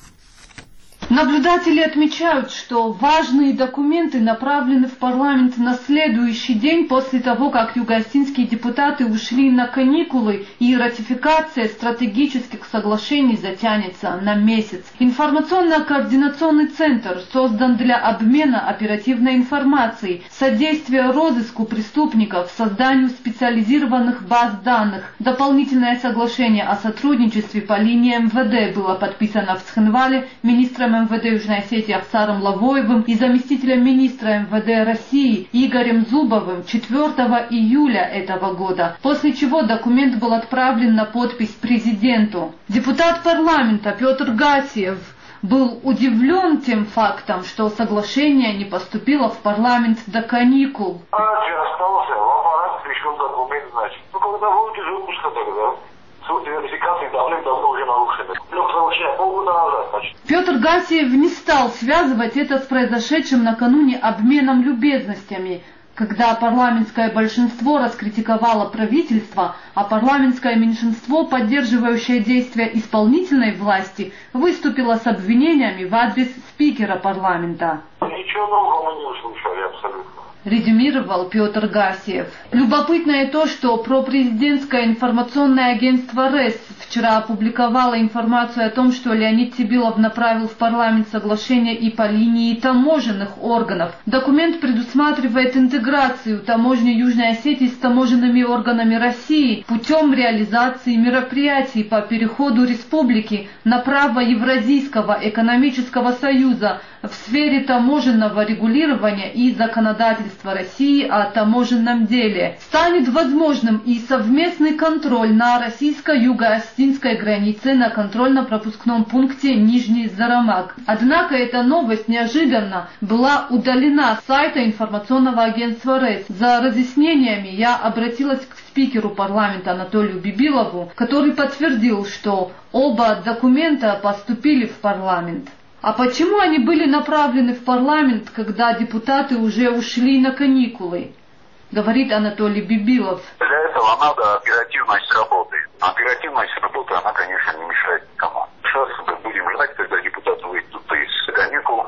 Наблюдатели отмечают, что важные документы направлены в парламент на следующий день после того, как юго-осетинские депутаты ушли на каникулы, и ратификация стратегических соглашений затянется на месяц. Информационно-координационный центр создан для обмена оперативной информацией, содействия розыску преступников, созданию специализированных баз данных. Дополнительное соглашение о сотрудничестве по линии эм вэ дэ было подписано в Цхинвале министром эм вэ дэ Южной Осетии Ахсаром Лавоевым и заместителем министра эм вэ дэ России Игорем Зубовым четвёртого июля этого года, после чего документ был отправлен на подпись президенту. Депутат парламента Петр Гасиев был удивлен тем фактом, что соглашение не поступило в парламент до каникул. Остался, в аппарат пришел документ, значит. Ну, когда будет из отпуска тогда? Суть верификации давным-давно уже нарушены. Полгода назад, значит. Петр Гасиев не стал связывать это с произошедшим накануне обменом любезностями, когда парламентское большинство раскритиковало правительство, а парламентское меньшинство, поддерживающее действия исполнительной власти, выступило с обвинениями в адрес спикера парламента. Ничего нового мы не услышали абсолютно. Резюмировал Петр Гасиев. Любопытно и то, что пропрезидентское информационное агентство РЭС вчера опубликовало информацию о том, что Леонид Тебилов направил в парламент соглашение и по линии таможенных органов. Документ предусматривает интеграцию таможни Южной Осетии с таможенными органами России путем реализации мероприятий по переходу республики на право Евразийского экономического союза в сфере таможенного регулирования и законодательства России о таможенном деле. Станет возможным и совместный контроль на российско-юго-осетинской границе на контрольно-пропускном пункте Нижний Зарамак. Однако эта новость неожиданно была удалена с сайта информационного агентства РЭС. За разъяснениями я обратилась к спикеру парламента Анатолию Бибилову, который подтвердил, что оба документа поступили в парламент. А почему они были направлены в парламент, когда депутаты уже ушли на каникулы? Говорит Анатолий Бибилов. Для этого надо оперативность работы. Оперативность работы, она, конечно, не мешает никому. Сейчас мы будем ждать, когда депутаты выйдут из каникул,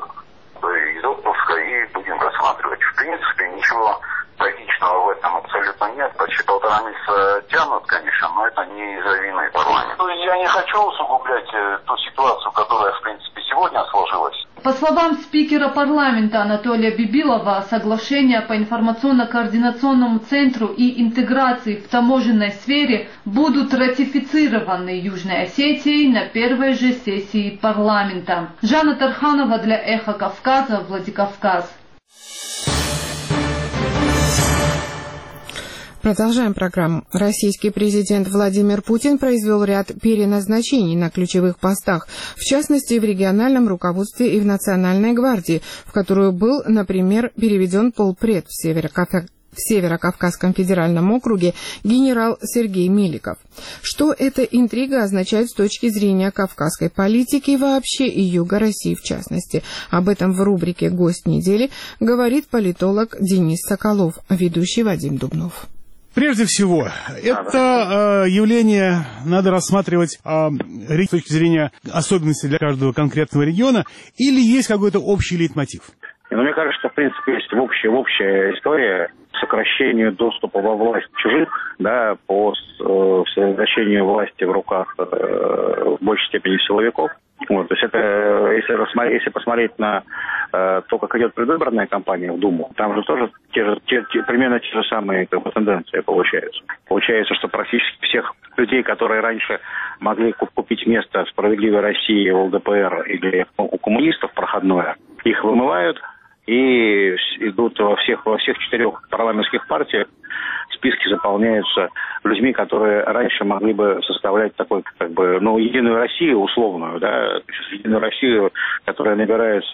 из отпуска, и будем рассматривать. В принципе, ничего трагичного в этом абсолютно нет. Почти полтора месяца тянут, конечно, но это не из-за вины парламента. Я не хочу усугублять ту ситуацию, которая, в принципе, сегодня сложилась. По словам спикера парламента Анатолия Бибилова, соглашения по информационно-координационному центру и интеграции в таможенной сфере будут ратифицированы Южной Осетией на первой же сессии парламента. Жанна Тарханова для Эхо Кавказа, Владикавказ. Продолжаем программу. Российский президент Владимир Путин произвел ряд переназначений на ключевых постах, в частности, в региональном руководстве и в Национальной гвардии, в которую был, например, переведен полпред в Северо-Кавказе. В Северо-Кавказском федеральном округе генерал Сергей Меликов. Что эта интрига означает с точки зрения кавказской политики вообще и Юга России в частности? Об этом в рубрике «Гость недели» говорит политолог Денис Соколов, ведущий Вадим Дубнов. Прежде всего, это э, явление надо рассматривать э, с точки зрения особенностей для каждого конкретного региона, или есть какой-то общий лейтмотив? Ну, мне кажется, что, в принципе, есть общая, общая история сокращению доступа во власть чужих, да, по э, сокращению власти в руках э, в большей степени силовиков. Вот, то есть это, если, если посмотреть на э, то, как идет предвыборная кампания в Думу, там же тоже те же, те, те, примерно те же самые как бы, тенденции получаются. Получается, что практически всех людей, которые раньше могли купить место в «Справедливой России», в эл дэ пэ эр или у коммунистов проходное, их вымывают и идут во всех, во всех четырех парламентских партиях. Списки заполняются людьми, которые раньше могли бы составлять такой, как бы, ну, Единую Россию условную, да, Единую Россию, которая набирается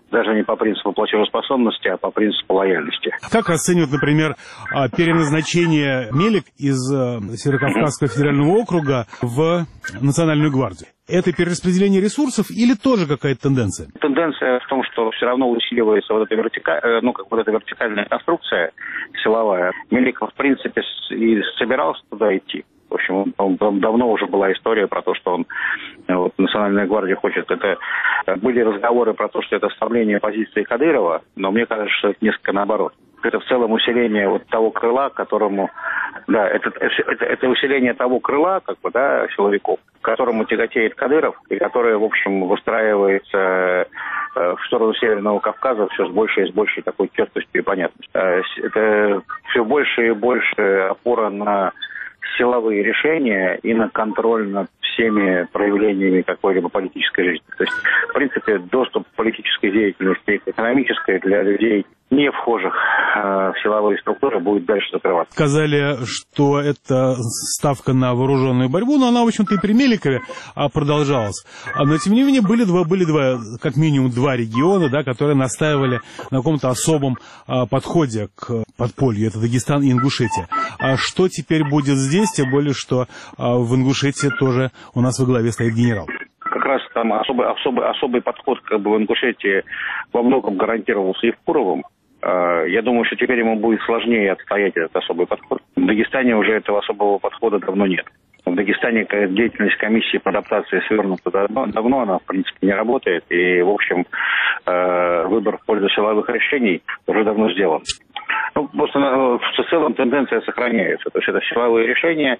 даже не по принципу платежеспособности, а по принципу лояльности. Как оценивают, например, переназначение Мелик из Северокавказского федерального округа в Национальную гвардию? Это перераспределение ресурсов или тоже какая-то тенденция? Тенденция в том, что все равно усиливается вот эта, вертика... ну, как вот эта вертикальная конструкция силовая. Мелик, в принципе, и собирался туда идти. В общем, он, он, давно уже была история про то, что он, вот, Национальная гвардия хочет. Это были разговоры про то, что это ослабление позиции Кадырова, но мне кажется, что это несколько наоборот. Это в целом усиление вот того крыла, которому, да, это, это, это усиление того крыла, как бы, да, силовиков, к которому тяготеет Кадыров, и которое, в общем, выстраивается э, в сторону Северного Кавказа все с большей и с большей такой четкостью и понятностью. Э, это все больше и больше опора на силовые решения и на контроль над всеми проявлениями какой-либо политической жизни. То есть, в принципе, доступ к политической деятельности, к экономической для людей, не вхожих э, в силовые структуры, будет дальше закрываться. Сказали, что это ставка на вооруженную борьбу, но она, в общем-то, и при Меликове продолжалась. Но, тем не менее, были два, были два, как минимум два региона, да, которые настаивали на каком-то особом а, подходе к подполью. Это Дагестан и Ингушетия. А что теперь будет здесь, тем более, что а, в Ингушетии тоже у нас во главе стоит генерал? Как раз там особый, особый, особый подход как бы в Ингушетии во многом гарантировался Евкуровым. Я думаю, что теперь ему будет сложнее отстоять этот особый подход. В Дагестане уже этого особого подхода давно нет. В Дагестане деятельность комиссии по адаптации свернута давно, давно, она, в принципе, не работает. И, в общем, выбор в пользу силовых решений уже давно сделан. Ну, просто в целом тенденция сохраняется. То есть это силовые решения,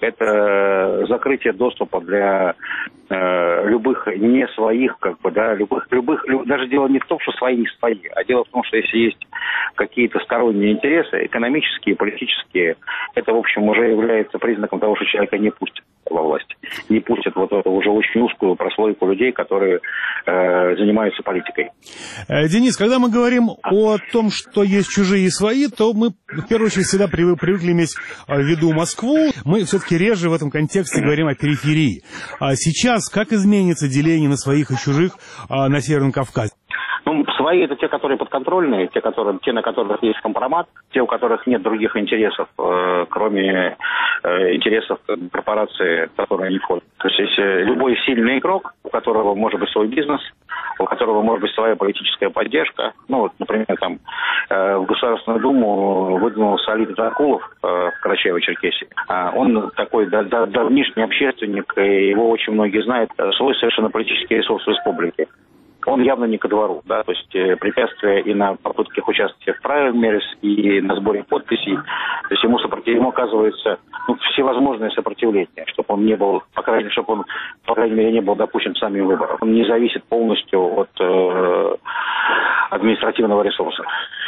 это закрытие доступа для э, любых не своих, как бы, да, любых, любых, люб, даже дело не в том, что свои не свои, а дело в том, что если есть какие-то сторонние интересы, экономические, политические, это, в общем, уже является признаком того, что человека не пустят во власть. Не пустят вот эту уже очень узкую прослойку людей, которые э, занимаются политикой. Денис, когда мы говорим о том, что есть чужие и свои, то мы, в первую очередь, всегда привыкли иметь в виду Москву. Мы все-таки реже в этом контексте говорим о периферии. А сейчас как изменится деление на своих и чужих на Северном Кавказе? Ну, свои — это те, которые подконтрольные, те, которые, те, на которых есть компромат, те, у которых нет других интересов, э, кроме э, интересов корпорации, в которые они входят. То есть, если любой сильный игрок, у которого может быть свой бизнес, у которого может быть своя политическая поддержка, ну, вот, например, там, э, в Государственную Думу выдвинулся Алит Джакулов э, в Карачаево-Черкесии. А он такой да, да, давнишний общественник, и его очень многие знают, свой совершенно политический ресурс в республике. Он явно не ко двору, да, то есть э, препятствия и на попытках участия в праймерис, и на сборе подписей. То есть ему, сопротив... ему оказывается ну, всевозможное сопротивление, чтобы он не был, по крайней мере, чтобы он, по крайней мере, не был допущен к самим выборам. Он не зависит полностью от э, административного ресурса.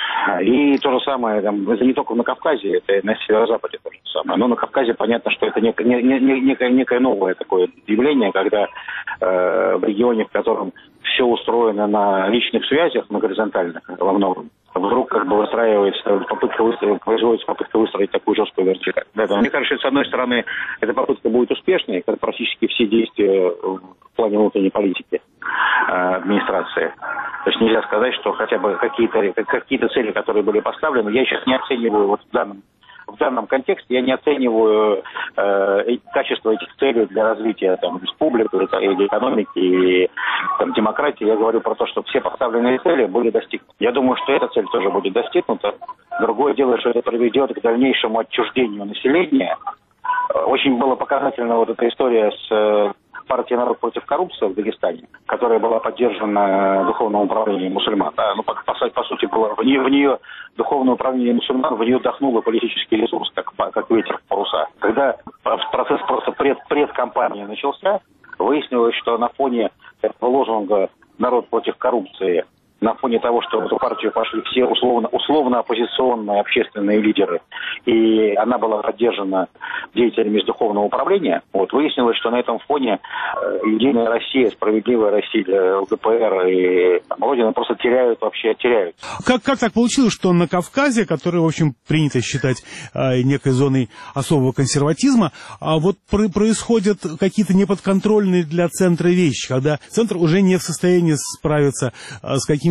И то же самое, там, это не только на Кавказе, это и на северо-западе то же самое. Но на Кавказе понятно, что это некое, не, не, некое, некое новое такое явление, когда э, в регионе, в котором все устроено на личных связях, на горизонтальных во многом, вдруг как бы выстраивается попытка выстроить, производится попытка выстроить такую жесткую вертикаль. Да, мне кажется, с одной стороны, эта попытка будет успешной, как практически все действия в плане внутренней политики э, администрации. То есть нельзя сказать, что хотя бы какие-то, какие-то цели, которые были поставлены, я сейчас не оцениваю вот в данном В данном контексте я не оцениваю э, качество этих целей для развития там, республики, или экономики, или там, демократии. Я говорю про то, что все поставленные цели были достигнуты. Я думаю, что эта цель тоже будет достигнута. Другое дело, что это приведет к дальнейшему отчуждению населения. Очень была показательна вот эта история с партией «Народ против коррупции» в Дагестане, которая была поддержана Духовным управлением мусульман. Да, ну, по, по, по сути, было, в, нее, в нее Духовное управление мусульман, в нее вдохнуло политический ресурс, как, как ветер в паруса. Когда процесс просто пред, предкампании начался, выяснилось, что на фоне этого лозунга «Народ против коррупции», на фоне того, что в эту партию пошли все условно, условно оппозиционные общественные лидеры, и она была поддержана деятелями из Духовного управления, вот, выяснилось, что на этом фоне э, Единая Россия, Справедливая Россия, ЛДПР и там, Родина просто теряют, вообще теряют. Как, как так получилось, что на Кавказе, который, в общем, принято считать э, некой зоной особого консерватизма, а вот про- происходят какие-то неподконтрольные для центра вещи, когда центр уже не в состоянии справиться э, с какими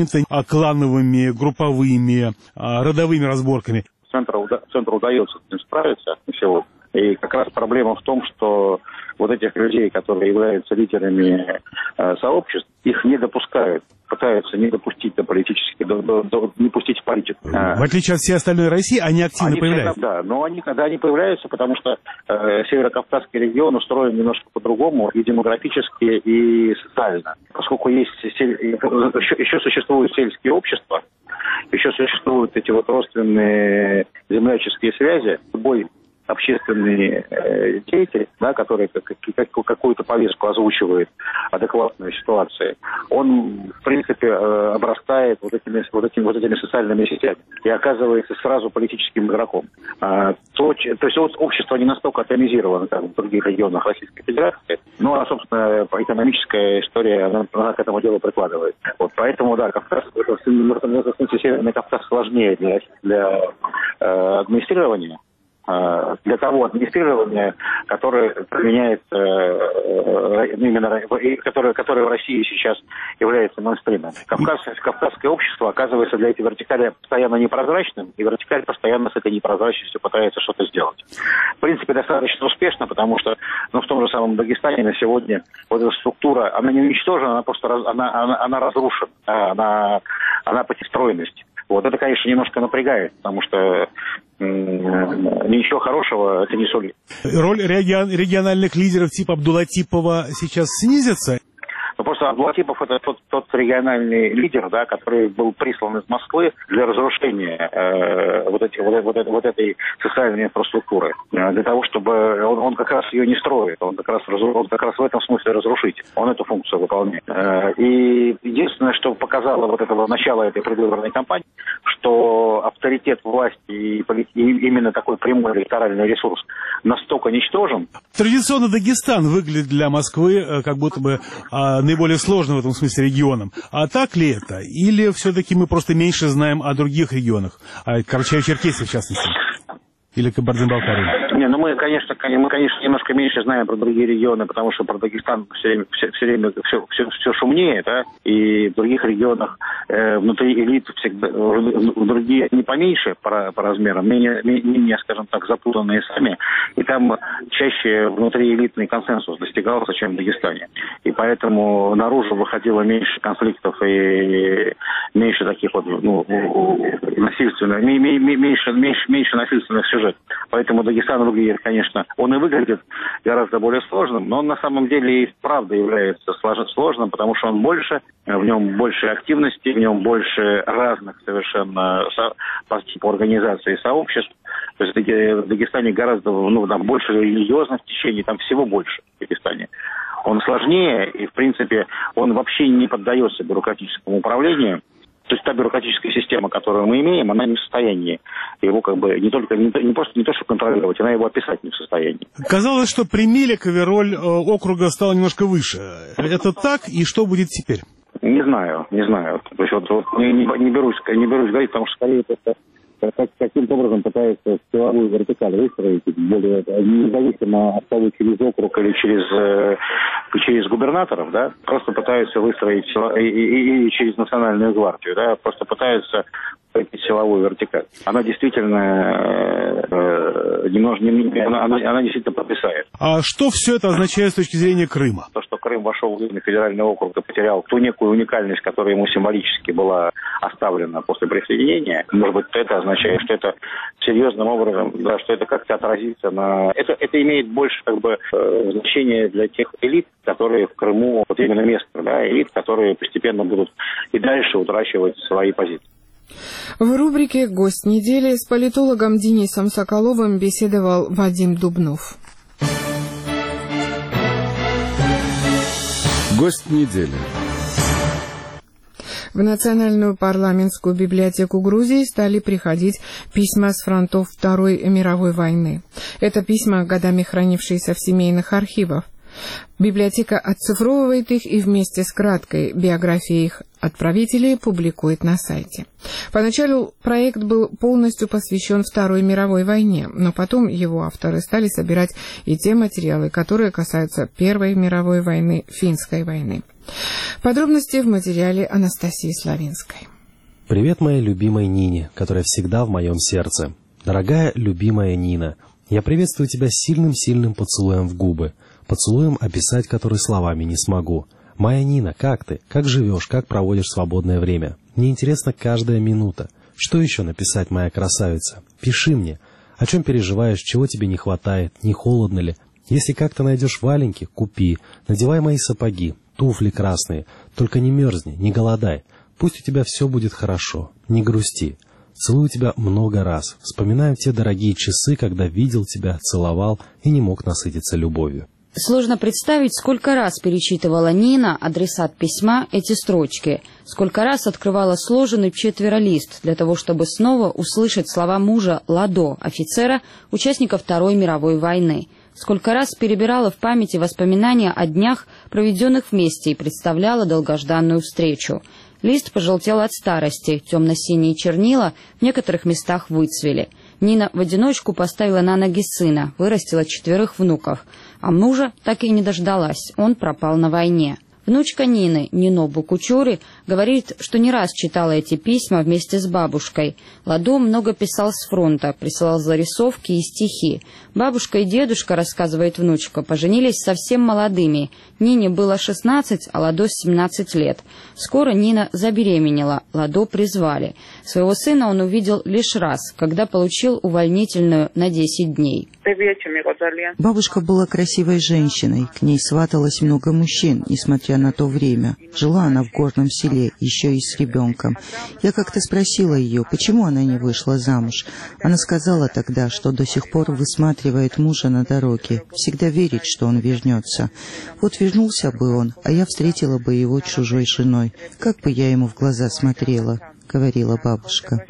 какими-то клановыми, групповыми, родовыми разборками? Центру, центру удается с этим справиться сегодня. И как раз проблема в том, что вот этих людей, которые являются лидерами э, сообществ, их не допускают, пытаются не допустить до политических, до, до, до, не пустить в политику. В отличие от всей остальной России, они активно они появляются. Да, но они, когда они появляются, потому что э, Северо-Кавказский регион устроен немножко по-другому и демографически, и социально. Поскольку есть сель... еще, еще существуют сельские общества, еще существуют эти вот родственные земляческие связи, любой общественный э, деятель, да, который как, как, какую-то повестку озвучивает адекватной ситуации, он, в принципе, э, обрастает вот этими, вот, этими, вот этими социальными сетями и оказывается сразу политическим игроком. А, то, то есть вот, общество не настолько атомизировано, как в других регионах Российской Федерации, ну, а, собственно, экономическая история, она, она к этому делу прикладывает. Вот, поэтому, да, Кавказ, в этом смысле Северный Кавказ сложнее для, для э, администрирования, для того администрирования, которое применяет э, именно, которое, которое в России сейчас является мейнстримом. Кавказ, кавказское общество оказывается для этой вертикали постоянно непрозрачным, и вертикаль постоянно с этой непрозрачностью пытается что-то сделать. В принципе, достаточно успешно, потому что ну, в том же самом Дагестане на сегодня вот эта структура, она не уничтожена, она просто раз, она, она, она разрушена, она, она по стройности. Вот это, конечно, немножко напрягает, потому что ничего хорошего это не сулит. Роль региональных лидеров типа Абдулатипова сейчас снизится? Ну, просто Абдулатипов это тот, тот региональный лидер, да, который был прислан из Москвы для разрушения э, вот, эти, вот, вот, вот этой социальной инфраструктуры. Э, для того, чтобы он, он как раз ее не строит, он как раз, он как раз в этом смысле разрушитель. Он эту функцию выполняет. Э, и единственное, что показало вот этого начала этой предвыборной кампании, что авторитет власти и, и именно такой прямой электоральный ресурс настолько ничтожен. Традиционно Дагестан выглядит для Москвы как будто бы а, наиболее сложным в этом смысле регионом. А так ли это? Или все-таки мы просто меньше знаем о других регионах? О Карачаево-Черкесии, в частности? Или Кабардино-Балкарии? Не, ну мы, конечно, мы, конечно, немножко меньше знаем про другие регионы, потому что про Дагестан все время все, все, время, все, все, все шумнее, да, и в других регионах э, внутри элит всегда, другие не поменьше по, по размерам, менее, менее, скажем так, запутанные сами, и там чаще внутриэлитный консенсус достигался, чем в Дагестане. И поэтому наружу выходило меньше конфликтов и меньше таких вот, ну, насильственных, меньше, меньше, меньше насильственных сюжетов. Поэтому Дагестан выглядит, конечно, он и выглядит гораздо более сложным, но он на самом деле и правда является сложным, потому что он больше, в нем больше активности, в нем больше разных совершенно по типу организаций и сообществ. То есть в Дагестане гораздо ну, там, больше религиозных течений, там всего больше в Дагестане. Он сложнее и, в принципе, он вообще не поддается бюрократическому управлению. То есть та бюрократическая система, которую мы имеем, она не в состоянии его как бы не только не, не просто не то, что контролировать, она его описать не в состоянии. Казалось, что при Меликове роль округа стала немножко выше. Это так? И что будет теперь? Не знаю, не знаю. То есть вот, вот не, не, не берусь, не берусь говорить, потому что скорее это как, каким-то образом пытается силовую вертикаль выстроить, более независимо от того, через округ или через, э, через губернаторов, да, просто пытаются выстроить и, и, и через национальную гвардию, да, просто пытаются силовую вертикаль. Она действительно э, немножко, не, она, она действительно подвисает. А что все это означает с точки зрения Крыма? То, что Крым вошел в федеральный округ и потерял ту некую уникальность, которая ему символически была оставлена после присоединения, может быть, это означает, что это серьезным образом, да, что это как-то отразится на... Это, это имеет больше как бы э, значение для тех элит, которые в Крыму, вот именно местных, да, элит, которые постепенно будут и дальше утрачивать свои позиции. В рубрике «Гость недели» с политологом Денисом Соколовым беседовал Вадим Дубнов. Гость недели. В Национальную парламентскую библиотеку Грузии стали приходить письма с фронтов Второй мировой войны. Это письма, годами хранившиеся в семейных архивах. Библиотека оцифровывает их и вместе с краткой биографией их отправителей публикует на сайте. Поначалу проект был полностью посвящен Второй мировой войне, но потом его авторы стали собирать и те материалы, которые касаются Первой мировой войны, Финской войны. Подробности в материале Анастасии Славинской. Привет моей любимой Нине, которая всегда в моем сердце. Дорогая, любимая Нина, я приветствую тебя сильным-сильным поцелуем в губы, поцелуем, описать который словами не смогу. Моя Нина, как ты? Как живешь? Как проводишь свободное время? Мне интересна каждая минута. Что еще написать, моя красавица? Пиши мне. О чем переживаешь, чего тебе не хватает, не холодно ли? Если как-то найдешь валенки, купи. Надевай мои сапоги, туфли красные. Только не мерзни, не голодай. Пусть у тебя все будет хорошо. Не грусти. Целую тебя много раз. Вспоминаю те дорогие часы, когда видел тебя, целовал и не мог насытиться любовью. Сложно представить, сколько раз перечитывала Нина, адресат письма, эти строчки. Сколько раз открывала сложенный в четверо лист для того, чтобы снова услышать слова мужа Ладо, офицера, участника Второй мировой войны. Сколько раз перебирала в памяти воспоминания о днях, проведенных вместе, и представляла долгожданную встречу. Лист пожелтел от старости, темно-синие чернила в некоторых местах выцвели. Нина в одиночку поставила на ноги сына, вырастила четверых внуков. А мужа так и не дождалась, он пропал на войне. Внучка Нины, Нино Букучури, говорит, что не раз читала эти письма вместе с бабушкой. Ладо много писал с фронта, присылал зарисовки и стихи. Бабушка и дедушка, рассказывает внучка, поженились совсем молодыми. Нине было шестнадцать, а Ладо семнадцать лет. Скоро Нина забеременела, Ладо призвали. Своего сына он увидел лишь раз, когда получил увольнительную на десять дней. Бабушка была красивой женщиной, к ней сваталось много мужчин, несмотря на то время. Жила она в горном селе, еще и с ребенком. Я как-то спросила ее, почему она не вышла замуж. Она сказала тогда, что до сих пор высматривает мужа на дороге, всегда верит, что он вернется. Вот вернулся бы он, а я встретила бы его чужой женой. Как бы я ему в глаза смотрела, говорила бабушка.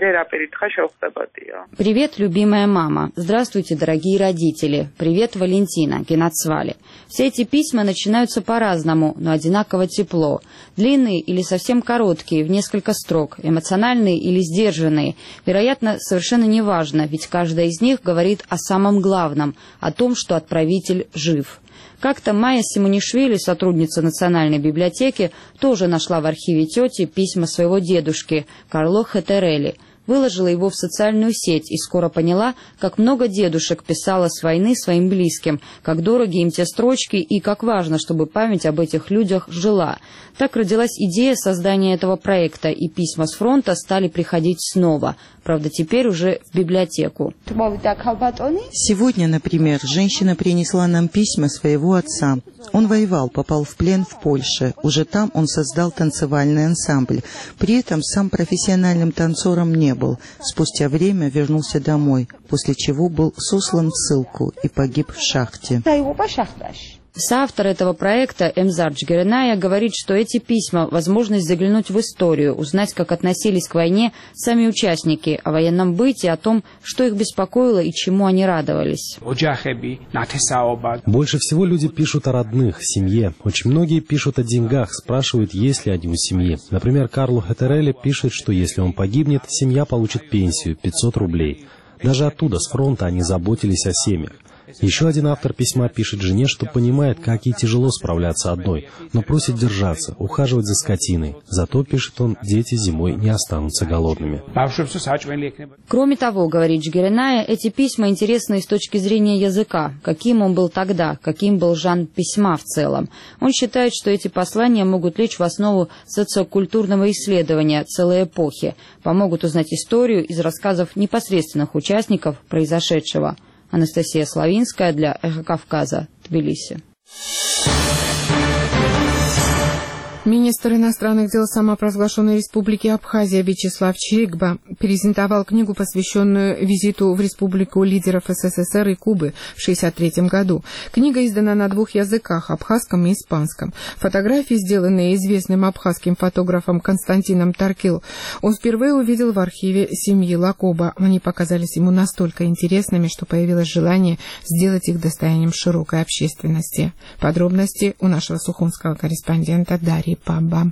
Привет, любимая мама. Здравствуйте, дорогие родители. Привет, Валентина, Генацвали. Все эти письма начинаются по-разному, но одинаково тепло. Длинные или совсем короткие, в несколько строк, эмоциональные или сдержанные. Вероятно, совершенно неважно, ведь каждая из них говорит о самом главном, о том, что отправитель жив. Как-то Майя Симонишвили, сотрудница Национальной библиотеки, тоже нашла в архиве тети письма своего дедушки Карло Хетерели. Выложила его в социальную сеть и скоро поняла, как много дедушек писала с войны своим близким, как дороги им те строчки и как важно, чтобы память об этих людях жила. Так родилась идея создания этого проекта, и письма с фронта стали приходить снова. Правда, теперь уже в библиотеку. Сегодня, например, женщина принесла нам письма своего отца. Он воевал, попал в плен в Польше. Уже там он создал танцевальный ансамбль. При этом сам профессиональным танцором не был. Спустя время вернулся домой, после чего был сослан в ссылку и погиб в шахте. Соавтор этого проекта Эмзар Джгереная говорит, что эти письма – возможность заглянуть в историю, узнать, как относились к войне сами участники, о военном быте, о том, что их беспокоило и чему они радовались. Больше всего люди пишут о родных, семье. Очень многие пишут о деньгах, спрашивают, есть ли они у семьи. Например, Карло Хетерели пишет, что если он погибнет, семья получит пенсию – пятьсот рублей. Даже оттуда, с фронта, они заботились о семьях. Еще один автор письма пишет жене, что понимает, как ей тяжело справляться одной, но просит держаться, ухаживать за скотиной. Зато, пишет он, дети зимой не останутся голодными. Кроме того, говорит Джгереная, эти письма интересны с точки зрения языка, каким он был тогда, каким был жанр письма в целом. Он считает, что эти послания могут лечь в основу социокультурного исследования целой эпохи, помогут узнать историю из рассказов непосредственных участников произошедшего. Анастасия Славинская для Эхо Кавказа, Тбилиси. Министр иностранных дел самопровозглашенной республики Абхазия Вячеслав Чирикба презентовал книгу, посвященную визиту в республику лидеров СССР и Кубы в шестьдесят третьем году. Книга издана на двух языках – абхазском и испанском. Фотографии, сделанные известным абхазским фотографом Константином Таркил, он впервые увидел в архиве семьи Лакоба. Они показались ему настолько интересными, что появилось желание сделать их достоянием широкой общественности. Подробности у нашего сухумского корреспондента Дарьи Паба.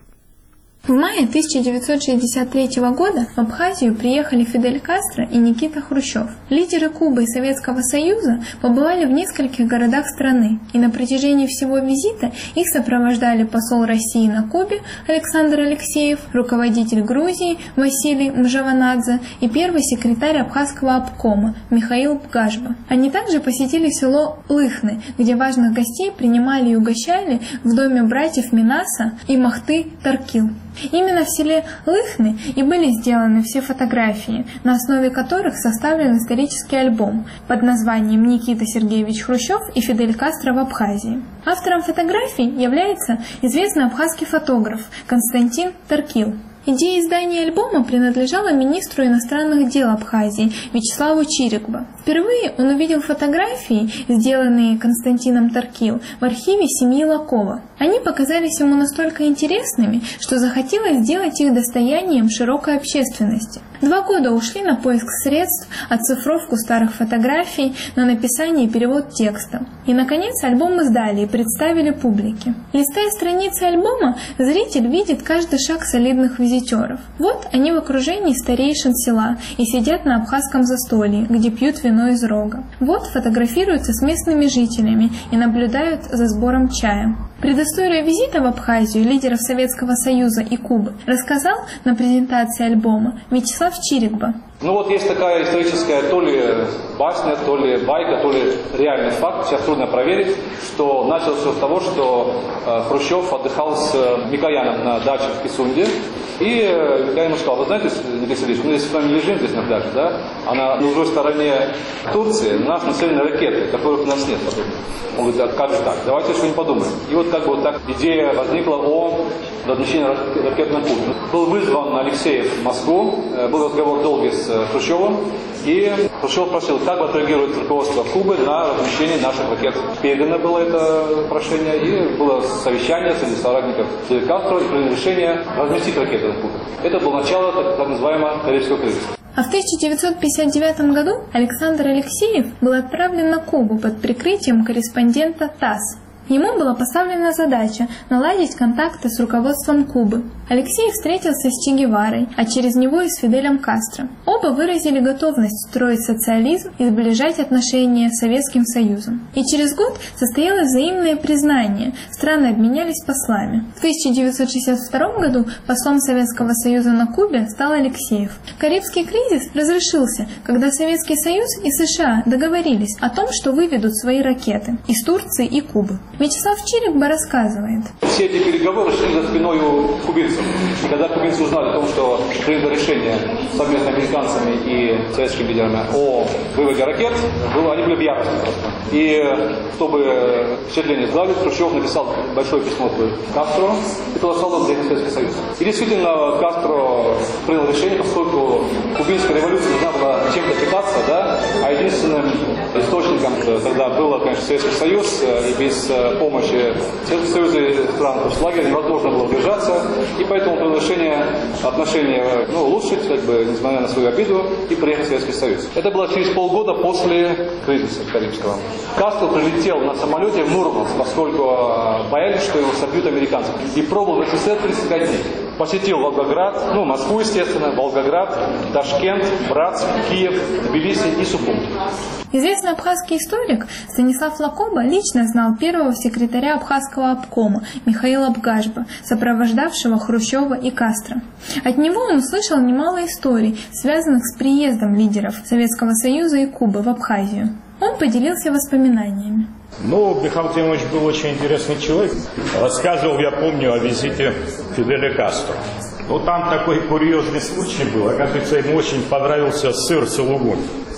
В мае тысяча девятьсот шестьдесят третьего года в Абхазию приехали Фидель Кастро и Никита Хрущев. Лидеры Кубы и Советского Союза побывали в нескольких городах страны, и на протяжении всего визита их сопровождали посол России на Кубе Александр Алексеев, руководитель Грузии Василий Мжаванадзе и первый секретарь Абхазского обкома Михаил Бгажба. Они также посетили село Лыхны, где важных гостей принимали и угощали в доме братьев Минаса и Махты Таркил. Именно в селе Лыхны и были сделаны все фотографии, на основе которых составлен исторический альбом под названием «Никита Сергеевич Хрущев и Фидель Кастро в Абхазии». Автором фотографий является известный абхазский фотограф Константин Таркил. Идея издания альбома принадлежала министру иностранных дел Абхазии Вячеславу Чирикба. Впервые он увидел фотографии, сделанные Константином Таркил, в архиве семьи Лакова. Они показались ему настолько интересными, что захотелось сделать их достоянием широкой общественности. Два года ушли на поиск средств, оцифровку старых фотографий, на написание и перевод текста. И, наконец, альбом издали и представили публике. Листая страницы альбома, зритель видит каждый шаг солидных визитеров. Вот они в окружении старейшин села и сидят на абхазском застолье, где пьют вино из рога. Вот фотографируются с местными жителями и наблюдают за сбором чая. Предысторию визита в Абхазию лидеров Советского Союза и Кубы рассказал на презентации альбома Вячеслав Чирикба. Ну вот есть такая историческая то ли басня, то ли байка, то ли реальный факт, сейчас трудно проверить, что началось все с того, что э, Хрущев отдыхал с э, Микояном на даче в Кисунде, и э, Микоян ему сказал: вы знаете, Никита Сергеевич, мы здесь с вами лежим здесь на даче, да, а на другой стороне Турции у нас нацелены ракеты, которых у нас нет. Он говорит: а как же так, давайте что-нибудь подумаем. И вот как бы вот так идея возникла о размещении ракетных пушек. Был вызван Алексеев в Москву, был разговор долгий с Хрущевым, и Хрущев спросил, как отреагирует руководство Кубы на размещение наших ракет. Передано было это прошение, и было совещание среди соратников Фиделя Кастро, и приняли решение разместить ракеты на Кубе. Это было начало так, так называемого Карибского кризиса. А в тысяча девятьсот пятьдесят девятом году Александр Алексеев был отправлен на Кубу под прикрытием корреспондента ТАСС. Ему была поставлена задача наладить контакты с руководством Кубы. Алексеев встретился с Че Геварой, а через него и с Фиделем Кастро. Оба выразили готовность строить социализм и сближать отношения с Советским Союзом. И через год состоялось взаимное признание, страны обменялись послами. В тысяча девятьсот шестьдесят втором году послом Советского Союза на Кубе стал Алексеев. Карибский кризис разрешился, когда Советский Союз и США договорились о том, что выведут свои ракеты из Турции и Кубы. Вячеслав Чирикба рассказывает. Все эти переговоры шли за спиной у кубинцев. И когда кубинцы узнали о том, что принято решение совместно американцами и советскими лидерами о выводе ракет, было, они были в ярости просто. И чтобы впечатление сдали, Хрущев написал большое письмо Кастро и приглашал его в Советский Союз. И действительно Кастро принял решение, поскольку кубинская революция должна была чем-то питаться, да, а единственным источником тогда было, конечно, Советский Союз, и без помощи Советского Союза и стран концлагеря невозможно было удержаться, и поэтому принял решение отношения ну, улучшить, как бы, несмотря на свою обиду, и приехать в Советский Союз. Это было через полгода после кризиса Карибского. Кастро прилетел на самолете в Мурманск, поскольку боялись, что его собьют американцы, и пробыл в СССР тридцать пять дней. Посетил Волгоград, ну, Москву, естественно, Волгоград, Ташкент, Братск, Киев, Тбилиси и Сухум. Известный абхазский историк Станислав Лакоба лично знал первого секретаря абхазского обкома Михаила Бгажба, сопровождавшего Хрущева и Кастро. От него он услышал немало историй, связанных с приездом лидеров Советского Союза и Кубы в Абхазию. Он поделился воспоминаниями. Ну, Михаил Тимович был очень интересный человек. Рассказывал, я помню, о визите Фиделя Кастро. Ну, там такой курьезный случай был. Оказывается, ему очень понравился сыр сулугуни.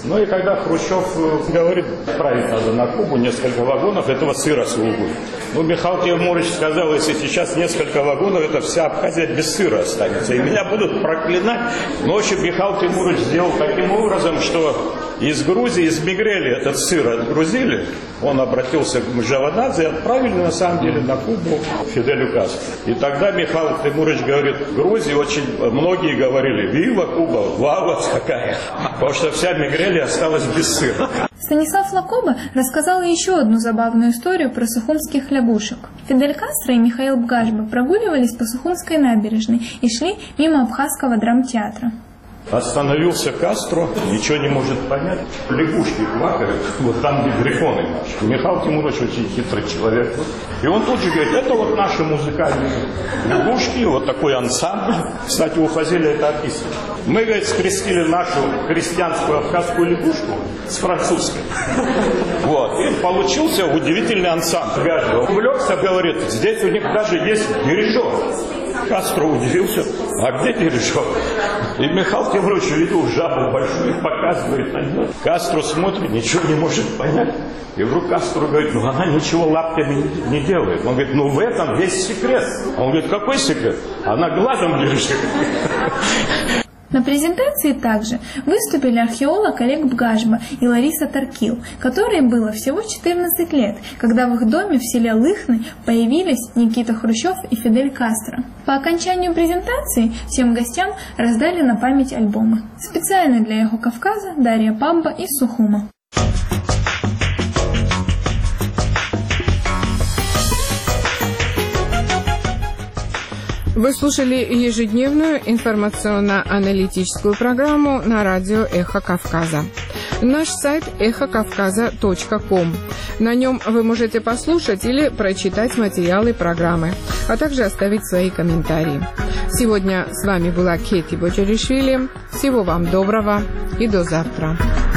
Ну и когда Хрущев говорит, отправить надо на Кубу несколько вагонов этого сыра с Лугой. Ну, Михаил Тимурович сказал, если сейчас несколько вагонов, это вся Абхазия без сыра останется. И меня будут проклинать. Но, в общем, Михаил Тимурович сделал таким образом, что из Грузии, из Мигрели этот сыр отгрузили. Он обратился к Мжаванадзе и отправили, на самом деле, на Кубу Фиделю Кастро. И тогда Михаил Тимурович говорит, в Грузии очень многие говорили, «Вива Куба, вава какая!» Потому что вся Мигрели осталась без сыра. Станислав Лакоба рассказал еще одну забавную историю про сухумских лягушек. Фидель Кастро и Михаил Бгашба прогуливались по Сухумской набережной и шли мимо Абхазского драмтеатра. Остановился Кастро, ничего не может понять. Лягушки квакают, вот там, где грифоны наши. Михаил Тимурович очень хитрый человек. И он тут же говорит, это вот наши музыкальные лягушки, вот такой ансамбль. Кстати, у Фазеля это описано. Мы, говорит, скрестили нашу крестьянскую абхазскую лягушку с французской. Вот. И получился удивительный ансамбль. Увлекся, говорит, здесь у них даже есть дирижер. Кастро удивился, а где дирижер? И Михаил Тимурович увидел жабу большую, показывает на нее. Кастро смотрит, ничего не может понять. И вдруг Кастро говорит, ну она ничего лаптями не делает. Он говорит, ну в этом весь секрет. Он говорит, какой секрет? Она глазом дирижирует. На презентации также выступили археолог Олег Бгашба и Лариса Таркил, которым было всего четырнадцать лет, когда в их доме в селе Лыхны появились Никита Хрущев и Фидель Кастро. По окончанию презентации всем гостям раздали на память альбомы. Специально для «Эхо Кавказа» Дарья Памба из Сухума. Вы слушали ежедневную информационно-аналитическую программу на радио «Эхо Кавказа». Наш сайт эхо кавказа точка ком. На нем вы можете послушать или прочитать материалы программы, а также оставить свои комментарии. Сегодня с вами была Кети Бочаришвили. Всего вам доброго и до завтра.